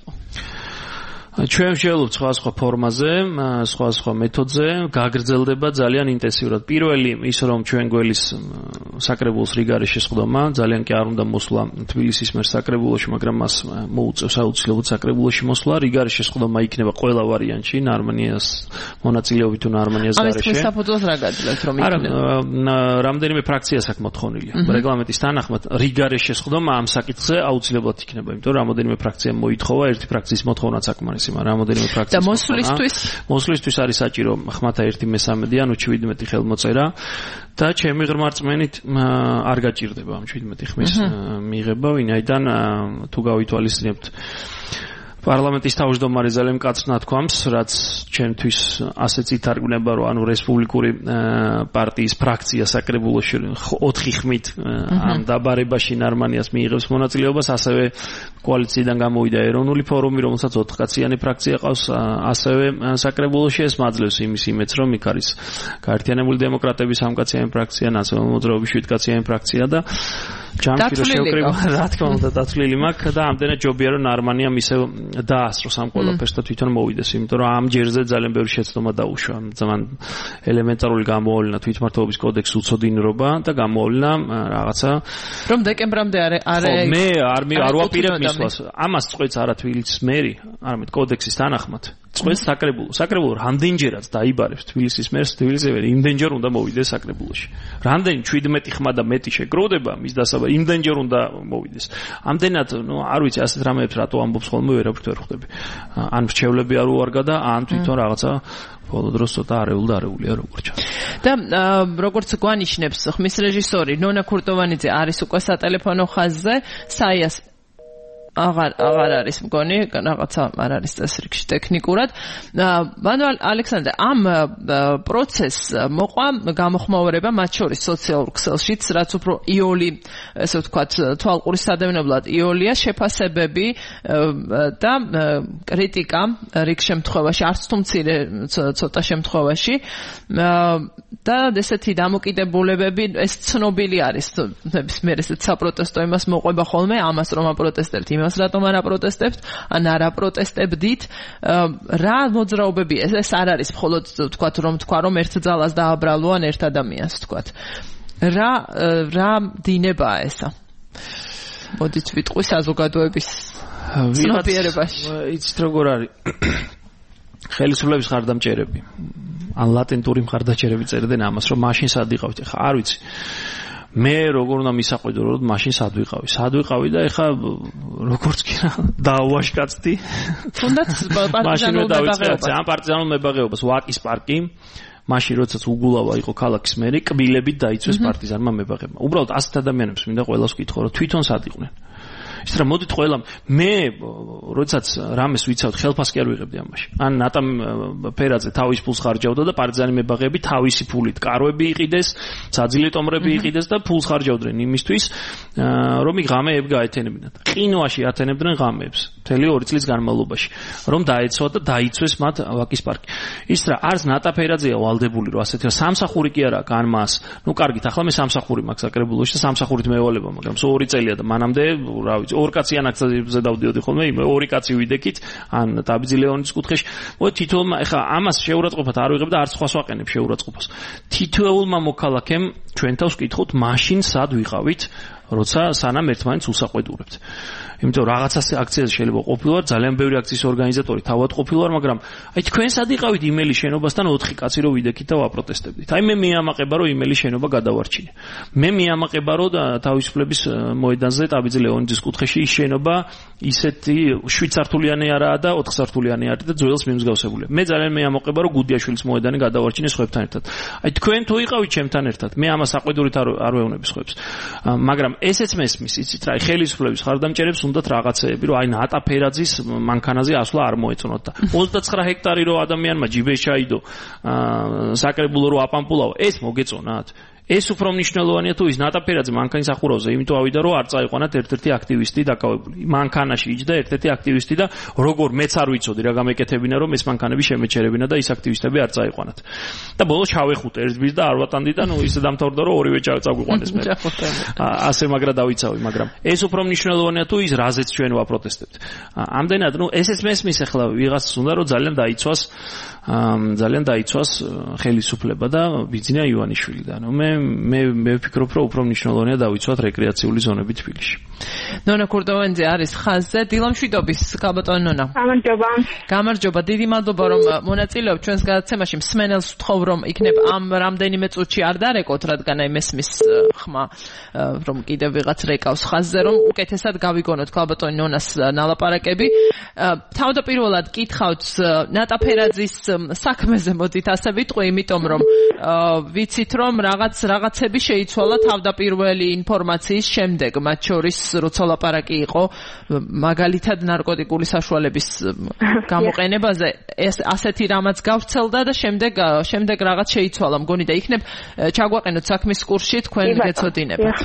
E: ჩვენ ვშევლობთ სხვა-სხვა ფორმაზე, სხვა-სხვა მეთოდზე, გაგრძელდება ძალიან ინტენსიურად. პირველი ის, რომ ჩვენ გველის საკრებულოს რიგარის შესყდომა, ძალიან კი არ უნდა მოსვლა თბილისის მერ საკრებულოში, მაგრამ მას მოუწევს აუცილებლად საკრებულოში მოსვლა. რიგარის შესყდომა იქნება ყველა ვარიანტში, ნარმანიას მონაწილეობით თუ ნარმანიას გარეშე.
C: ამის საფუძველს რა გაძლევთ რომ იქნება?
E: არა, რამდენიმე ფრაქციას აქვს მოთხოვნილი. რეგლამენტის თანახმად რიგარის შესყდომა ამ საკითხზე აუცილებლად იქნება, იმიტომ რომ რამოდენიმე ფრაქციამ მოითხოვა, ერთი ფრაქციის მოთხოვნაც საკმარისი. რამოდენიმე ფრაქციის
C: და მოსვლისთვის
E: მოსვლისთვის არის საჭირო ხმათა ერთი მესამედი ან შვიდმეტი ხელმოწერა და ჩემი ღრმა რწმენით არ გაჭირდება ამ შვიდმეტი ხმის მიღება, ვინაიდან თუ გავითვალისწინებთ პარლამენტის თავმჯდომარე ძალიან მკაცრ ნათქვამს, რაც ჩემთვის ასეც ითარგმნება, რომ ანუ რესპუბლიკური პარტიის ფრაქცია საკრებულოში ოთხი ხმით ამ დაბარებაში ნარმანიას მიიღებს მონაწილეობას, ასევე კოალიციიდან გამოვიდა ეროვნული ფორუმი, რომელსაც ოთხკაციანი ფრაქცია ყავს, ასევე საკრებულოში ეს მაძლევს იმის იმედს, რომ იქ არის გაერთიანებული დემოკრატების სამკაციანი ფრაქცია, ნაციონალური მოძრაობის შვიდკაციანი ფრაქცია და ჯამში რო შევკრიბა, რა თქმა უნდა, დათვლილი მაქვს და ამდენად ჯობია რომ ნარმანიამ ისევ დაასწროს ამ ყველაფერს და თვითონ მოვიდეს, იმიტომ რომ ამ ჯერზე ძალიან ბევრი შეცდომა დაუშვა. ძალიან ელემენტარული გამოავლინა თვითმმართველობის კოდექსის უცოდინრობა და გამოავლინა რაღაცა
C: რომ დეკემბრამდე არ არ
E: მე არ არ ვაპირებ მისვლას. ამას წყვეტს არა თბილისის მერი, არამედ კოდექსის თანახმად. წყვეტს საკრებულო. საკრებულო რამდენჯერაც დაიბარებს თბილისის მერს, თბილისი ვერ იმდენჯერ უნდა მოვიდეს საკრებულოში. რამდენი შვიდმეტი ხმა და მეტი შეგროვდება მის დასაბა იმდენჯერ უნდა მოვიდეს. ამდენად, ნუ არ ვიცი ასეთ რამეებს რატო ამბობს ხოლმე ვერაფრით ვერ ხვდები. ან რჩევლები არ უარგა და ან თვითონ რაღაცა ბოლო დროს ცოტა არეულ და არეულია როგორც ჩანს.
C: და როგორც გვანიშნებს ხმის რეჟისორი ნონა ქურდოვანიძე არის უკვე სატელეფონო ხაზზე, საიას აღარ აღარ არის მგონი, რაღაცა არ არის წესრიგში ტექნიკურად. ბანვალ ალექსანდრე, ამ პროცესს მოყვა გამოხმაურება მათ შორის სოციალურ ქსელშიც, რაც უფრო იოლი, ესე ვთქვათ, თვალყურის სადევნებლად იოლია, შეფასებები და კრიტიკა რიგ შემთხვევაში, არც თუ მცირე ცოტა შემთხვევაში და ესეთი დამოკიდებულებები, ეს ცნობილი არის, ნებისმიერ ესეთ საპროტესტო იმას მოყვება ხოლმე, ამას რომ აპროტესტებთ, იმას რატომ არ აპროტესტებთ, ან არ აპროტესტებდით, რა მოძრაობებია, ეს არ არის მხოლოდ ვთქვათ, რომ თქვა, რომ ერთ ძალას დააბრალო ან ერთ ადამიანს ვთქვათ. რა რა დინებაა ესა? მოდით ვიტყვი საზოგადოების ცნობიერებაში.
E: იცით როგორ არის? ხელისუფლების ხარდამჭერები ან ლატენტური მხარდაჭერები წერდნენ ამას, რომ მაშინ სად იყავით? ეხა არ ვიცი. მე როგორ უნდა მისაყვედო, რომ მაშინ სად ვიყავი? სად ვიყავი და ეხა როგორც კი რა დაავაშკაცდი.
C: თუნდაც პარტიზანულ მებაღეობას.
E: ამ პარტიზანულ მებაღეობას ვაკის პარკი მაშინ როდესაც უგულავა იყო ქალაქის მერი, კბილებით დაიწვეს პარტიზანმა მებაღებმა. უბრალოდ ასეთ ადამიანებს მინდა ყველას ვკითხო, რომ თვითონ სად იყვნენ. ის რა მოდით ყველამ მე როდესაც რამეს ვიცავთ ხელფას კი არ ვიღებდი ამაში. ან ნატა ფერაძე თავის პულს ხარჯავდა და პარტიზანი მებაღეები თავისი ფულით კარვები იყიდეს, საძილე ტომრები იყიდეს და ფულს ხარჯავდნენ იმისთვის, რომ იქ ღამეები გაეთენებინათ. ყინვაში ათენებდნენ ღამეებს მთელი ორი წლის განმავლობაში, რომ დაეცვა და დაიცვეს მათ ვაკის პარკი. ის რა არც ნატა ფერაძეა ვალდებული, რომ ასეთი სამსახური კი არა კან მას. ნუ კარგით, ახლა მე სამსახური მაქვს საკრებულოში და სამსახურით მევალება, მაგრამ სულ ორი წელია და მანამდე რა ვიცი ორ კაციან აქციაზე დავდიოდი ხოლმე, იმ ორი კაცი ვიდექით, ან ტაბიძი ლეონის კუთხეში. მოდი თითოეულმა, ეხა ამას შეურაცხყოფად არ ვიღებ და არც სხვას ვაყენებ შეურაცხყოფას. თითოეულმა მოქალაქემ ჩვენ თავს ვკითხოთ, მაშინ სად ვიყავით, როცა სანამ ერთმანეთს უსაყვედურებთ. იმიტომ რომ რაღაცა აქციაზე შეიძლება ყოფილვარ, ძალიან ბევრი აქციის ორგანიზატორი თავად ყოფილვარ, მაგრამ აი თქვენ სად იყავით იმელი შენობასთან ოთხი კაცი რო ვიდექით და ვაპროტესტებდით. აი მე მეამაყება რომ იმელი შენობა გადავარჩინე. მე მეამაყება რომ თავისუფლების მოედანზე ტაბიძე ლეონის კუთხეში ის შენობა ისეთი შვიდ სართულიანი არაა და ოთხ სართულიანი არის და ძველს მიმსგავსებულია. მე ძალიან მეამაყება რომ გუდიაშვილის მოედანი გადავარჩინე სხვებთან ერთად. აი თქვენ თუ იყავით ჩემთან ერთად, მე ამას საყვედურით არ არ ვეუბნები სხვებს. მაგრამ ესეც მესმის, იცით რა, ხელისუფლების ხარდამჭერებს უნდათ რაღაცეები, რომ აი ნატა ფერაძის მანქანაზე ასვლა არ მოეწონოთ და ოცდაცხრა ჰექტარი რო ადამიანმა ჯიბეს ჩაიდო, საკრებულო რო აპამპულავა, ეს მოგეწონათ? ეს უფრო მნიშვნელოვანია თუ ის ნატა ფერაძე მანქანის ახურავზე, იმიტომ ავიდა რომ არ წაიყვანათ ერთ-ერთი აქტივისტი დაკავებული. მანქანაში იჯდა ერთ-ერთი აქტივისტი და როგორ მეც არ ვიცოდი რა გამეკეთებინა რომ ეს მანქანები შემეჩერებინა და ის აქტივისტები არ წაიყვანათ. და ბოლოს ჩავეხუტე ერთ ბირს და არ ვატანდი და ნუ ისე დამთავრდა რომ ორივე წაგვიყვანეს მე. ასე მაგრა დავიცავი, მაგრამ ეს უფრო მნიშვნელოვანია თუ ის რაზეც ჩვენ ვაპროტესტებთ. ამდენად ნუ ესეც მესმის ახლა ვიღაცას უნდა რომ ძალიან დაიცვას ძალიან დაიცვას ხელისუფლება და ბიძინა ივანიშვილიდან. მე მე მე ვფიქრობ, რომ უფრო მნიშვნელოვანია დავიცვათ რეკრეაციული ზონები თბილისში.
C: ნონა კურდოვანიძე არის ხაზზე. დილამშვიდობის, კაბატონ ნონა.
F: გამარჯობა.
C: გამარჯობა. დიდი მადლობა რომ მონაწილეობთ ჩვენს გადაცემაში. მსმენელს ვთხოვ რომ იქნებ ამ რამდენიმე წუთში არ დარეკოთ, რადგან აი მესმის ხმა რომ კიდევ ვიღაც რეკავს ხაზზე, რომ უკეთესად გავიგონოთ კაბატონ ნონას ნალაპარაკები. თავდაპირველად კითხავთ ნატა ფერაძის საქმეზე მოდით ასე ვიტყვი, იმიტომ რომ ვიცით რომ რაღაც რაღაცები შეიცვალა თავდაპირველი ინფორმაციის შემდეგ, მათ შორის როცა ლაპარაკი იყო მაგალითად ნარკოტიკული საშუალების გამოყენებაზე, ეს ასეთი რამაც გავრცელდა და შემდეგ შემდეგ რაღაც შეიცვალა. მგონი და იქნებ ჩაგვაყენოთ საქმის კურსში თქვენ გეცოდინებათ.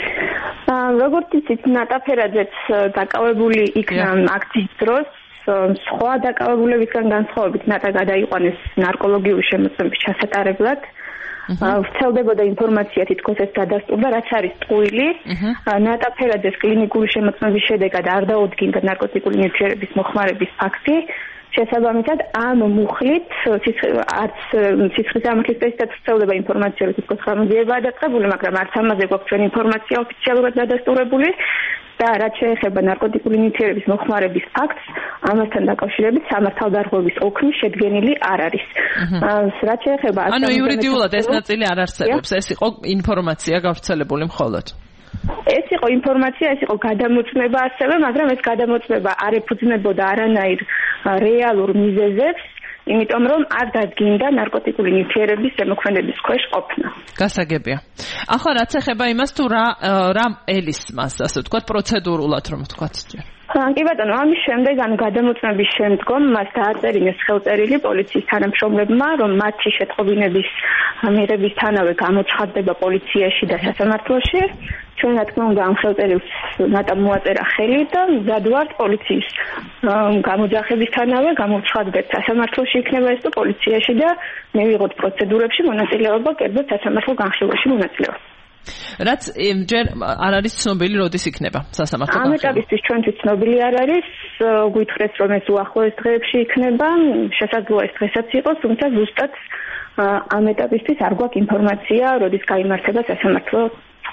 F: როგორც იცით, ნატა ფერაძეც დაკავებული იქნა აქციის დროს, სხვა დაკავებულებისგან განსხვავებით ნატა გადაიყვანეს ნარკოლოგიური შემოწმების ჩასატარებლად. ვრცელდებოდა ინფორმაცია თითქოს ეს დადასტურდა, რაც არის ტყუილი. ნატა ფერაძეს კლინიკური შემოწმების შედეგად არ დაუდგინდა ნარკოტიკული ნივთიერების მოხმარების ფაქტი. შესაბამისად, ამ მუხლით არც ციხრის სამართლის პრეზიდენტს ვრცელდება ინფორმაცია, რომ თითქოს ხარჯებაა დაწყებული, მაგრამ არც ამაზე გვაქვს ჩვენ ინფორმაცია ოფიციალურად დადასტურებული. და რაც შეეხება ნარკოტიკული ნივთიერების მოხმარების ფაქტს, ამასთან დაკავშირებით სამართალდარღვევის ოქმი შედგენილი არ არის. რაც შეეხება
C: ანუ იურიდიულად ეს ნაწილი არ არსებობს, ეს იყო ინფორმაცია გავრცელებული მხოლოდ.
F: ეს იყო ინფორმაცია, ეს იყო გადამოწმება ასევე, მაგრამ ეს გადამოწმება არ ეფუძნებოდა არანაირ რეალურ მიზეზებს, იმიტომ რომ არ დადგინდა ნარკოტიკული ნივთიერების ზემოქმედების ქვეშ ყოფნა.
C: გასაგებია. ახლა რაც ეხება იმას თუ რა რა ელისმას, ასე ვთქვათ, პროცედურულად რომ ვთქვათ.
F: კი ბატონო, ამის შემდეგ, ანუ გადამოწმების შემდგომ მას დააწერინეს ხელწერილი პოლიციის თანამშრომლებმა, რომ მათი შეტყობინების მიღებისთანავე გამოცხადდება პოლიციაში და სასამართლოში. ჩვენ რა თქმა უნდა ამ ხელწერილს ნატამ მოაწერა ხელი და მზად ვართ პოლიციის გამოძახებისთანავე გამოცხადდეთ სასამართლოში იქნება ეს თუ პოლიციაში და მივიღოთ პროცედურებში მონაწილეობა, კერძოდ სასამართლო განხილვაში მონაწილეობა.
C: რაც ჯერ არ არის ცნობილი, როდის იქნება სასამართლო განხილვა.
F: ამ ეტაპისთვის ჩვენთვის ცნობილი არ არის, გვითხრეს რომ ეს უახლოეს დღეებში იქნება, შესაძლოა ეს დღესაც იყოს, თუმცა ზუსტად ამ ეტაპისთვის არ გვაქვს ინფორმაცია, როდის გაიმართება სასამართლო.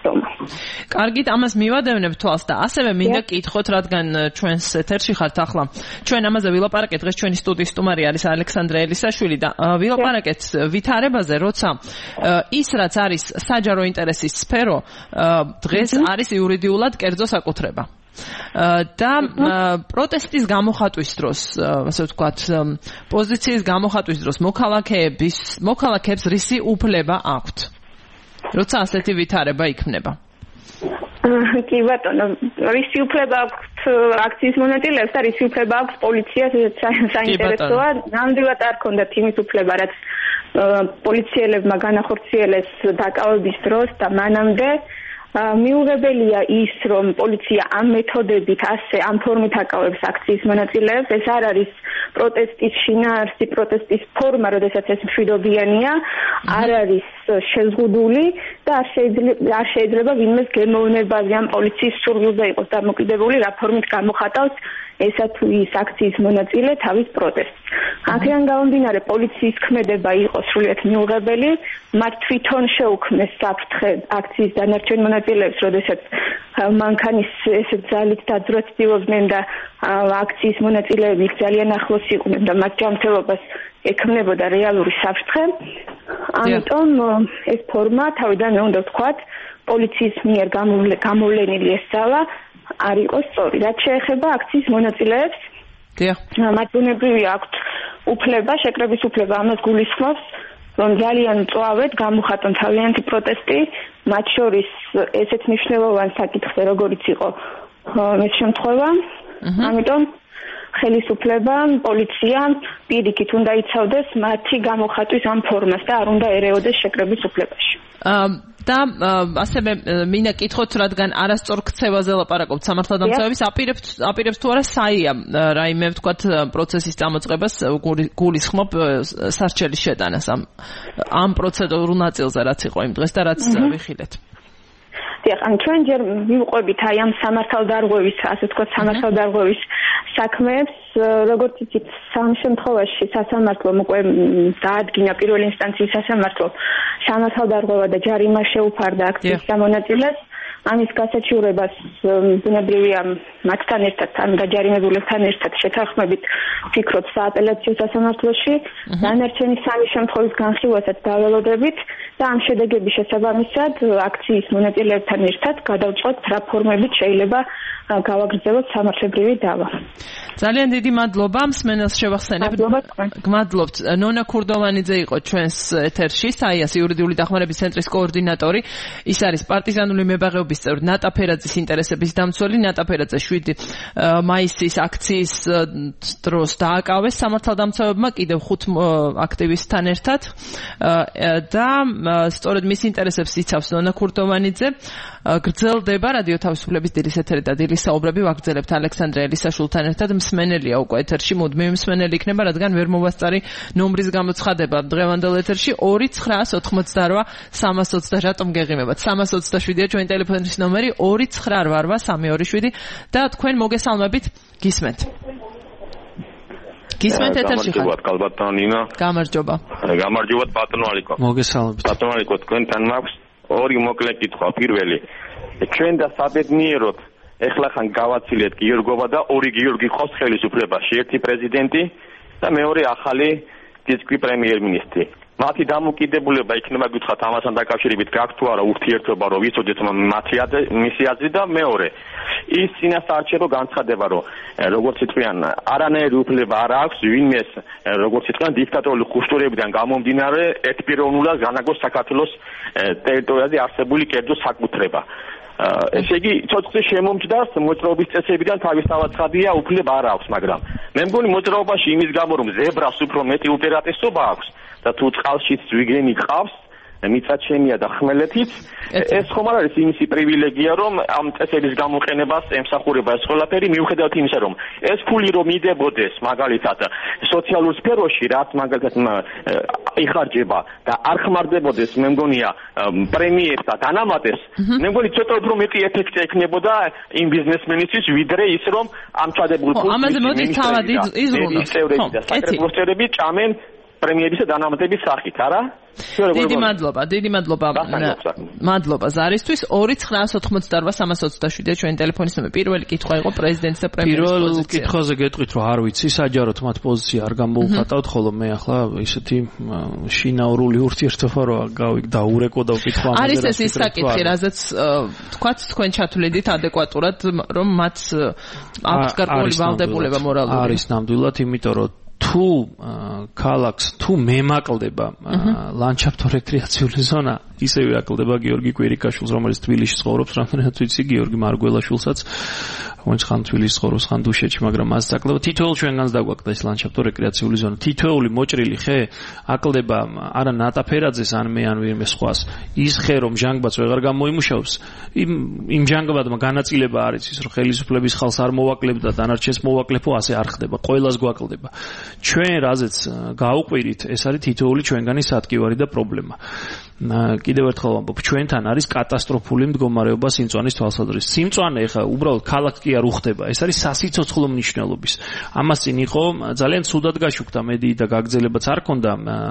C: კარგით, ამას მივადევნებ თვალს და ასევე მინდა კითხოთ, რადგან ჩვენს ეთერში ხართ ახლა. ჩვენ ამაზე ვილაპარაკეთ, დღეს ჩვენი სტუდიის სტუმარი არის ალექსანდრე ელისაშვილი და ვილაპარაკეთ ვითარებაზე, როცა ის რაც არის საჯარო ინტერესის სფერო, დღეს არის იურიდიულად კერძო საკუთრება. და პროტესტის გამოხატვის დროს, ასე ვთქვათ, პოზიციის გამოხატვის დროს მოქალაქეების მოქალაქეებს რისი უფლება აქვთ? როცა ასეთი ვითარება იქმნება.
F: კი ბატონო, რისი უფლება აქვთ აქციის მონაწილეებს და რისი უფლება აქვს პოლიციას, საინტერესოა, ნამდვილად არ ქონდათ იმის უფლება, რაც პოლიციელებმა განახორციელეს დაკავების დროს და მანამდე. მიუღებელია ის, რომ პოლიცია ამ მეთოდებით ასე ამ ფორმით აკავებს აქციის მონაწილეებს, ეს არ არის პროტესტის შინაარსი, პროტესტის ფორმა, როდესაც ეს მშვიდობიანია, არ არის შეზღუდული და არ შეიძლება არ შეიძლება ვინმეს გემოვნებაზე ამ პოლიციის სურვილზე იყოს დამოკიდებული, რა ფორმით გამოხატავს ესა თუ ის აქციის მონაწილე თავის პროტესტს. აქედან გამომდინარე, პოლიციის ქმედება იყო სრულიად მიუღებელი, მათ თვითონ შეუქმნეს საფრთხე აქციის დანარჩენ მონაწილეებს, როდესაც მანქანის ესეთ ძალით დაძვრას ცდილობდნენ და აქციის მონაწილეები ძალიან ახლოს იყვნენ და მათ ჯანმრთელობას ექმნებოდა რეალური საფრთხე. ამიტომ ეს ფორმა თავიდანვე უნდა ვთქვათ, პოლიციის მიერ გამოვლენილი ეს ძალა არ იყოს სწორი. რაც შეეხება აქციის მონაწილეებს, მათ ბუნებრივი აქვთ უფლება, შეკრების უფლება, ამას გულისხმობს რომ ძალიან მწვავედ გამოხატონ თავიანთი პროტესტი, მათ შორის ესეც მნიშვნელოვანი საკითხზე, როგორიც იყო ეს შემთხვევა. ამიტომ ხელისუფლებამ, პოლიციამ პირიქით უნდა იცავდეს მათი გამოხატვის ამ ფორმას და არ უნდა ერეოდეს შეკრების უფლებაში.
C: და ასევე მინდა კითხოთ, რადგან არასწორ ქცევაზე ლაპარაკობთ სამართალდამცავების, აპირებთ აპირებთ თუ არა საია რაიმე ვთქვათ პროცესის წამოწყებას გულისხმობ სარჩელის შეტანას ამ ამ პროცედურულ ნაწილზე, რაც იყო იმ დღეს და რაც ვიხილეთ.
F: დიახ, ან ჩვენ ჯერ მივყვებით აი ამ სამართალდარღვევის, ასე ვთქვათ, სამართალდარღვევის საქმეებს, როგორც იცით, სამ შემთხვევაში სასამართლომ უკვე დაადგინა პირველი ინსტანციის სასამართლო სამართალდარღვევა და ჯარიმა შეუფარდა აქციის გამონაწილეს. ამის გასაჩივრებას ბუნებრივია მათთან ერთად, ან დაჯარიმებულებთან ერთად შეთანხმებით ფიქრობ სააპელაციო სასამართლოში, დანარჩენი სამი შემთხვევის განხილვასაც დაველოდებით და ამ შედეგების შესაბამისად აქციის მონაწილეებთან ერთად გადავწყვეტთ რა ფორმებით შეიძლება გავაგრძელოთ სამართლებრივი დავა.
C: ძალიან დიდი მადლობა, მსმენელს შევახსენებ. გმადლობთ. ნონა ქურდოვანიძე იყო ჩვენს ეთერში, საიას იურიდიული დახმარების ცენტრის კოორდინატორი. ის არის პარტიზანული მებაღეობის წევრი, ნატა ფერაძის ინტერესების დამცველი. ნატა ფერაძე შვიდი მაისის აქციის დროს დააკავეს სამართალდამცავებმა კიდევ ხუთ აქტივისტთან ერთად და სწორედ მის ინტერესებს იცავს ნონა ქურდოვანიძე. გრძელდება რადიო თავისუფლების დილის ეთერი და დილის საუბრები ვაგრძელებთ ალექსანდრე ელისაშვილთან ერთად. მსმენელია უკვე ეთერში, მუდმივი მსმენელი იქნება, რადგან ვერ მოვასწარი ნომრის გამოცხადება დღევანდელ ეთერში ორი ცხრაას ოთხმოცდარვა სამას ოცდაშვიდი. რატომ გეღიმებათ? სამას ოცდაშვიდია ჩვენი ტელეფონის ნომერი ორი ცხრა რვა რვა სამი ორი შვიდი და თქვენ მოგესალმებით, გისმენთ. გისმენთ ეთერში ხარ?
G: გამარჯობათ, კალბატონო ნინა.
C: გამარჯობა.
G: გამარჯობათ, ბატონო ალიკო.
E: მოგესალმებით.
G: ბატონო ალიკო, თქვენთან მაქვს ორი მოკლე კითხვა. პირველი, ჩვენ და საბედნიეროდ ეხლა ხან გავაცილეთ გიორგოვა და ორი გიორგი ყავს ხელისუფლებაში, ერთი პრეზიდენტი და მეორე ახალი დისკრი პრემიერ-მინისტრი. მათი დამოკიდებულება იქნება გითხრათ ამასთან დაკავშირებით გაქვთ თუ არა ურთიერთობა, რომ ვიცოდეთ მათი მისი აზრი და მეორე ის წინასაარჩევნო განცხადება, რომ როგორც იტყვიან, არანაირი უფლება არ აქვს ვინმეს, როგორც იტყვიან, დიქტატორული ხუშტურებიდან გამომდინარე ერთპიროვნულად განაგოს საქართველოს ტერიტორიაზე არსებული კერძო საკუთრება. ესე იგი, ცოტა შემომჭდას მოძრაობის წესებიდან თავისთავად ცხადია, უფლება არ აქვს, მაგრამ მე მგონი მოძრაობაში იმის გამო, რომ ზებრას უფრო მეტი უპირატესობა აქვს და თუ წყალშიც ზვიგენი ყავს, მიწაჩენია და ხმელეთიც, ეს ხომ არ არის იმისი პრივილეგია, რომ ამ წესების გამოყენებას ემსახურება ეს ყველაფერი, მიუხედავად იმისა, რომ ეს ფული რომ იდებოდეს მაგალითად სოციალურ სფეროში, რაც მაგალითად იხარჯება და არ ხმარდებოდეს, მე მგონია პრემიებს და დანამატეს, მე მგონი ცოტა უფრო მეტი ეფექტი ექნებოდა იმ ბიზნესმენისთვის, ვიდრე ის რომ ამ ჩადებულ ფულს
C: ამაზე მოდი თავად იზრუნოთ.
G: და საკრებულოს წევრები ჭამენ პრემიების და დანამატების სახით, არა?
C: დიდი მადლობა, დიდი მადლობა. მადლობა ზარისთვის. ორი ცხრაას ოთხმოცდარვა სამას ოცდაშვიდია ჩვენი ტელეფონის ნომერი. პირველი კითხვა იყო პრეზიდენტის და პრემიერის პოზიცია.
E: პირველ კითხვაზე გეტყვით, რომ არ ვიცი, საჯაროდ მათ პოზიცია არ გამოუხატავთ, ხოლო მე ახლა ისეთი შინაურული ურთიერთობა რა გავიგდაურეკო და ვკითხვა ამაზე.
C: არის ეს ის საკითხი, რაზეც თქვაც თქვენ ჩათვლიდით ადეკვატურად, რომ მათ აქვს გარკვეული ვალდებულება მორალური.
E: არის ნამდვილად, იმიტომ რომ თუ ქალაქს თუ მემაკლდება ლანდშაფტო რეკრეაციული ზონა, ისევე აკლდება გიორგი კვირიკაშვილს, რომელიც თბილისში ცხოვრობს, რამდენად ვიცი, გიორგი მარგველაშვილსაც, რომელიც ხან თბილისში ცხოვრობს, ხან დუშეთში, მაგრამ მას აკლდება. თითოეულ ჩვენგანს დაგვაკლდა ეს ლანდშაფტო რეკრეაციული ზონა. თითოეული მოჭრილი ხე აკლდება არა ნატა ფერაძეს, ან მე ან ვინმე სხვას. ის ხე რომ ჟანგბადს ვეღარ გამოიმუშავებს, იმ იმ ჟანგბადმა განაწილება არის ის, რომ ხელისუფლების ხალხს არ მოვაკლებდა, დანარჩენს მოვაკლებო, ასე არ ხდება. ყველას გვაკლდება. ჩვენ რაზეც გაუყვირით, ეს არის თითოეული ჩვენგანი სატკივარი და პრობლემა. კიდევ ერთხელ ვამბობ, ჩვენთან არის კატასტროფული მდგომარეობა სიმწვანის თვალსაზრისით. სიმწვანე ხა უბრალოდ ქალაქ კი არ უხდება, ეს არის სასიცოცხლო მნიშვნელობის. ამას წინ იყო ძალიან ცუდად გაშუქდა მედიი და გაგრძელებაც არ ქონდა.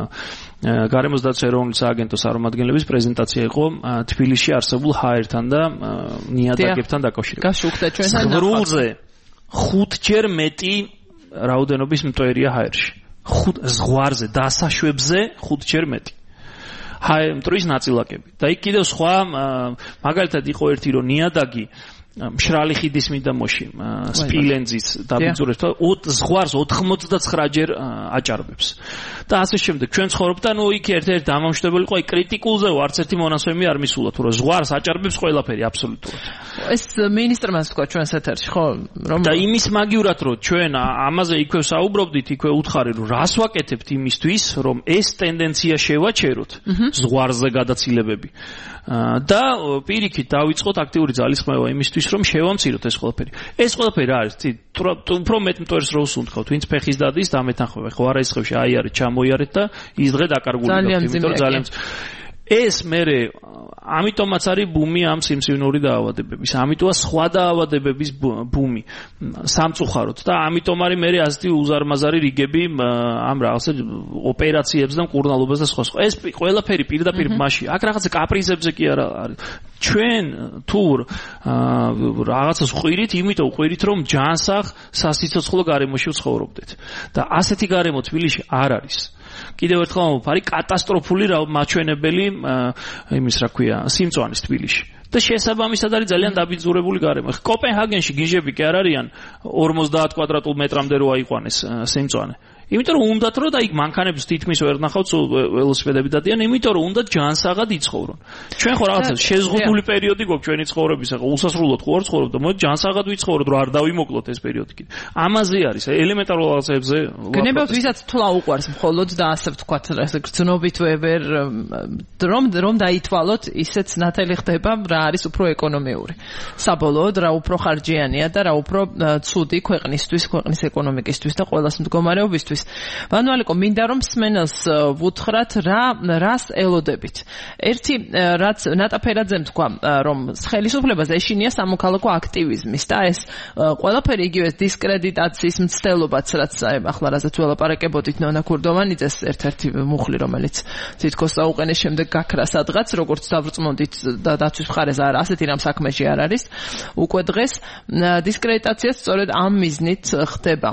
E: გარემოს დაცვის ეროვნული სააგენტოს წარმომადგენლების პრეზენტაცია იყო თბილისში არსებულ ჰაერთან და ნიადაგებთან დაკავშირებით.
C: გაშუქდა ჩვენთან.
E: ზღრულზე ხუთჯერ მეტი რაოდენობის მტვერია ჰაერში. ხუთ ზღვარზე დასაშვებზე ხუთჯერ მეტი. ჰაერ მტვრის ნაწილაკები. და იქ კიდევ სხვა მაგალითად იყო ერთი რომ ნიადაგი მშრალი ხიდის მიდამოში სპილენძის დაბიძურებს და ზღვარს ოთხმოცდაცხრა ჯერ აჭარბებს. და ასე შემდეგ. ჩვენ ცხოვრობთ და ნუ იქ ერთ-ერთი დამამშვიდებელი იყო, აი კრიტიკულზე არც ერთი მონასვენი არ მისულა, თუ რა ზღვარს აჭარბებს ყველაფერი აბსოლუტურად.
C: ეს მინისტრმა თქვა ჩვენს ეთერში, ხო? რომ
E: და იმის მაგივრად რომ ჩვენ ამაზე იქვე საუბრობდით, იქვე უთხარი რომ რას ვაკეთებთ იმისთვის, რომ ეს ტენდენცია შევაჩეროთ, ზღვარზე გადაცილებები. და პირიქით დავიწყოთ აქტიური ძალისხმევა იმისთვის, რომ შევამციროთ ეს ყველაფერი. ეს ყველაფერი არის, უფრო მეტ მტვერს როლს უნდღავთ, ვინც ფეხის დადის და მეთანხმება. ხო არა ისხევში აიარეთ, ჩამოიარეთ და ისდღე დაკარგული გაქვთ, იმიტომ რომ ძალიან ეს მე ამიტომაც არის ბუმი ამ სიმსივნური დაავადებების, ამიტომა სხვა დაავადებების ბუმი სამწუხაროდ და ამიტომ არის მე ასეთი უზარმაზარი რიგები ამ რაღაცა ოპერაციებს და მკურნალობას და სხვა სხვა. ეს ყველაფერი პირდაპირ მასში, აქ რაღაცა კაპრიზებზე კი არა არის. ჩვენ თუ რაღაცას ყვირით, იმიტომ ყვირით, რომ ჯანსაღ სასიცოცხლო გარემოში ვცხოვრობდეთ და ასეთი გარემო თბილისში არ არის. კიდევ ერთხელ ვამბობ, კატასტროფული მაჩვენებელი იმის რა ქვია, სიმწვანის თბილისში. და შესაბამისად არის ძალიან დაბიძურებული გარემო. კოპენჰაგენში გიჟები კი არ არიან ორმოცდაათ კვადრატულ მეტრამდე რო აიყვანეს სიმწვანე. იმიტომ რომ უნდათ რომ და იქ მანქანებს თითქმის ვერ ნახავთ, ველოსიპედები დადიან, იმიტომ რომ უნდათ ჯანსაღად იცხოვრონ. ჩვენ ხო რაღაცა შეზღუდული პერიოდი გვაქვს ჩვენი ცხოვრების, ახლა უსასრულოდ ხო არ ცხოვრობ და მოდი ჯანსაღად ვიცხოვროთ, რომ არ დავიმოკლოთ ეს პერიოდი კიდე. ამაზე არის ელემენტარულ რაღაცებზე.
C: გნებავთ ვისაც თვლა უყვარს მხოლოდ და ასე ვთქვათ, ესე გრძნობით ვერ რომ რომ დაითვალოთ, ისეც ნათელი ხდება, რა არის უფრო ეკონომიური. საბოლოოდ რა უფრო ხარჯიანია და რა უფრო ცუდი ქვეყნისთვის, ქვეყნის ეკონომიკისთვის და ყველას მდგომარეობისთვის. ვანვალიკო, მინდა რომ მსმენელს ვუთხრათ რა რას ელოდებით. ერთი რაც ნატა ფერაძემ თქვა, რომ ხელისუფლებას ეშინია სამოქალაქო აქტივიზმის და ეს ყველაფერი იგივე დისკრედიტაციის მცდელობაც, რაც ახლა რაზეც ველაპარაკებოდით ნონა ქურდოვანიძეს, ერთ-ერთი მუხლი, რომელიც თითქოს საუყენეს შემდეგ გაქრა სადღაც, როგორც დავრწმუნდით და დაცვის მხარეს არ ასეთი რამ საქმეში არ არის. უკვე დღეს დისკრედიტაციაც სწორედ ამ მიზნით ხდება.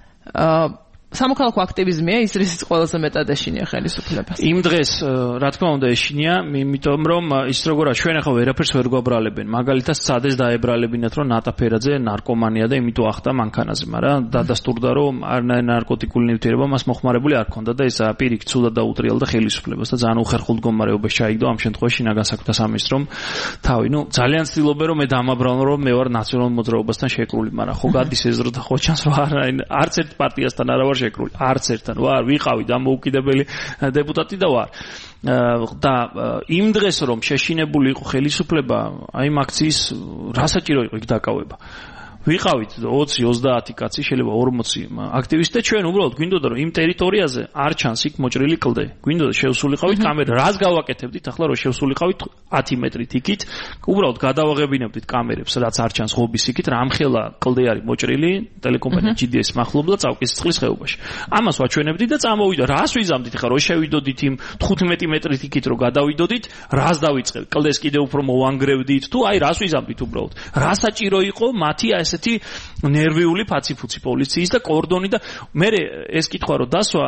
C: სამოქალაქო აქტივიზმია ის, რის ყველაზე მეტად ეშინია ხელისუფლებას.
E: იმ დღეს, რა თქმა უნდა, ეშინია, იმიტომ რომ ის როგორ ჩვენ ახლა ვერაფერს ვერ გვაბრალებენ. მაგალითად, სცადეს დაებრალებინათ, რომ ნატა ფერაძე ნარკომანია და იმიტომ ახტა მანქანაზე, მაგრამ დადასტურდა, რომ არნაირ ნარკოტიკული ნივთიერება მას მოხმარებული არ ქონდა და ეს პირიქით ცუდად დაუტრიალდა ხელისუფლებას და ძალიან უხერხულ მდგომარეობაში ჩაიგდო ამ შემთხვევაში შინაგან საქმეთა სამინისტრომ თავი. ნუ ძალიან ცდილობენ, რომ მე დამაბრალო, რომ მე ვარ ნაციონალურ მოძრაობასთან შეკრული, მაგრამ ხო გადის ეზრო და ხო ჩანს, რომ არც ერთ პარტიასთან არა შეკრული, არც ერთთან ვარ, ვიყავი დამოუკიდებელი დეპუტატი და ვარ. და იმ დღეს რომ შეშინებული იყო ხელისუფლება, აი ამ აქციის რა საჭირო იყო იქ დაკავება. ვიყავით ოცი ოცდაათი კაცი, შეიძლება ორმოცი აქტივისტი და ჩვენ უბრალოდ გვინდოდა რომ იმ ტერიტორიაზე არ ჩანს იქ მოჭრილი კლდე. გვინდოდა შევსულიყავით კამერა, რას გავაკეთებდით ახლა რომ შევსულიყავით ათი მეტრით იქით, უბრალოდ გადავაღებინებდით კამერებს, რაც არ ჩანს ღობის იქით, რამხელა კლდე არის მოჭრილი ტელეკომპანია ჯი დი ეს მახლობლად წავკის წყლის ხეობაში. ამას ვაჩვენებდით და წამოვიდა. რას ვიზამდით ახლა რომ შევიდოდით იმ თხუთმეტი მეტრით იქით რომ გადავიდოდით, რას დავიწყეთ? კლდეს კიდევ უფრო მოვანგრევდით თუ აი რას ვიზამდით უბრალოდ? რა საჭირო იყო მათი ეს ესეთი ნერვიული ფაციფუცი პოლიციის და კორდონი და მე ეს კითხვა რომ დასვა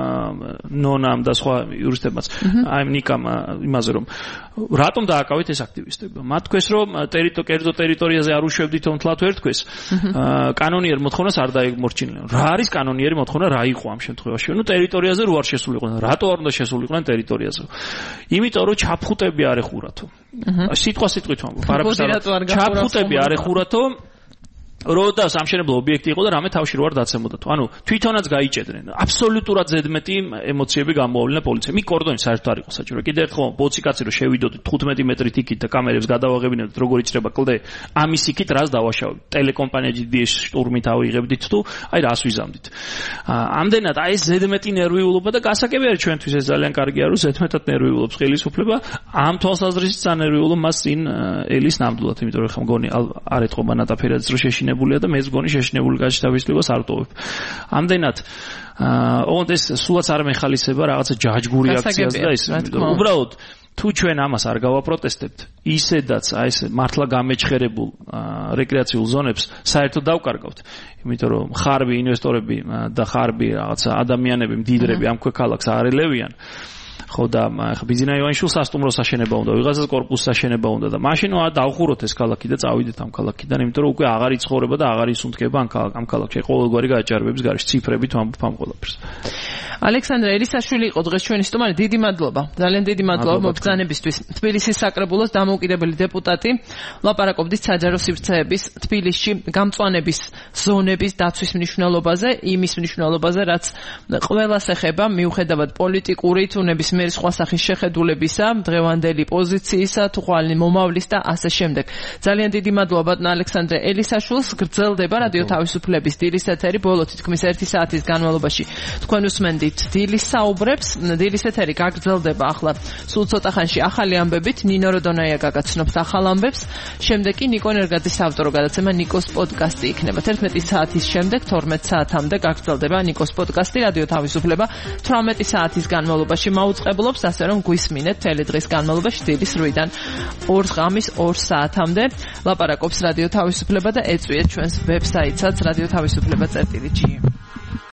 E: ნონამ და სხვა იურისტებმაც აი ნიკამ იმაზე რომ რატომ დააკავეთ ეს აქტივისტები? მათ თქვეს რომ ტერიტორიაზე ტერიტორიაზე არ უშვებდით თლათ ვერ თქვეს კანონიერ მოთხოვნას არ დაემორჩინენ. რა არის კანონიერი მოთხოვნა, რა იყო ამ შემთხვევაში? ნუ ტერიტორიაზე რო არ შესულიყვნენ. რატო არ უნდა შესულიყვნენ ტერიტორიაზე? იმიტომ რომ ჩაფხუტები არ ეხურათო. სიტყვა სიტყვით ვამბობ, არაფერს არ ჩაფხუტები არ ეხურათო. რო და სამშენებლო ობიექტი იყო და რამე თავში რო არ დაცემოდა თუ. ანუ თვითონაც გაიჭედნენ. აბსოლუტურად ზედმეტი ემოციები გამოავლინა პოლიციამ. მი კორდონი საერთოდ არ იყო საჭირო. კიდევ ერთხელ ბოცი კაცი რო შევიდოდით თხუთმეტი მეტრით იქით და კამერებს გადავაღებინებდით, როგორ იჭრება კლდე, ამის იქით რას დავაშავებთ? ტელეკომპანია ჯი დი ეს შტურმით ავიღებდით თუ აი რას ვიზამდით. ამდენად აი ეს ზედმეტი ნერვიულობა და გასაგები არის ჩვენთვის ეს ძალიან კარგი არის, ზედმეტად ნერვიულობს ხელისუფლება. ამ თვალსაზრისით სანერვიულო მას წინ ელის ნამდვილად, იმიტომ რომ ხომ მგონი არ ეთყობა ნატა ფერაძეს რო შეშინებულია და მე ზგონი შეშინებული კაცი თავისუფლებას არ ტოვებ. ამდენად ოღონდ ეს სულაც არ მეხალისება რაღაცა ჯაჯგური აქციას და ის უბრალოდ თუ ჩვენ ამას არ გავაპროტესტებთ, ისედაც აი ეს მართლა გამეჩხერებულ რეკრეაციულ ზონებს საერთოდ დავკარგავთ, იმიტომ რომ ხარბი ინვესტორები და ხარბი რაღაცა ადამიანები მდიდრები ამ ქალაქს არ ელევიან. ხო და ხა ბიზინა ივანიშვილს სასტუმროს აშენება უნდა, ვიღაცას კორპუსის აშენება უნდა და მაშინ დავხუროთ ეს ქალაქი და წავიდეთ ამ ქალაქიდან, იმიტომ რომ უკვე აღარ იცხოვრება და აღარ ისუნთქება ამ ქალაქ ამ ქალაქში ყოველგვარი გააჭარბების გარეშე ციფრებით ვამბობ ამ ყველაფერს.
C: ალექსანდრე ელისაშვილი იყო დღეს ჩვენი სტუმარი. დიდი მადლობა. ძალიან დიდი მადლობა მოგზანებისთვის. თბილისის საკრებულოს დამოუკიდებელი დეპუტატი ლაპარაკობდით საჯარო სივრცეების თბილისში გამწვანების ზონების დაცვის მნიშვნელობაზე, იმის მნიშვნელობაზე, რაც ყველას ეხება, მიუხედავად პოლიტიკური თუ ნებისმიერი სხვა სახის შეხედულებისა, დღევანდელი პოზიციისა, თუ ხვალ მომავლის და ასე შემდეგ. ძალიან დიდი მადლობა ალექსანდრე ელისაშვილს. გრძელდება რადიო თავისუფლების დილის ეთერი, ბოლო თითქმის ერთი საათის განმავლობაში. თქვენ უსმენთ დილის საუბრებს, დილის ეთერი გაგრძელდება ახლა სულ ცოტა ხანში ახალი ამბებით, ნინო როდონაია გაგაცნობს ახალ ამბებს, შემდეგ კი ნიკო ნერგაძის ავტორო გადაცემა ნიკოს პოდკასტი იქნება. თერთმეტი საათის შემდეგ თორმეტ საათამდე გაგრძელდება ნიკოს პოდკასტი რადიო თავისუფლება თვრამეტი საათის განმავლობაში მაუწყებლობს, ასე რომ გვისმინეთ მთელი დღის განმავლობაში დილის რვიდან ორ ღამის ორ საათამდე ლაპარაკობს რადიო თავისუფლება და ეწვიეთ ჩვენს ვებსაიტსაც რადიო თავისუფლება წერტილი ჯი.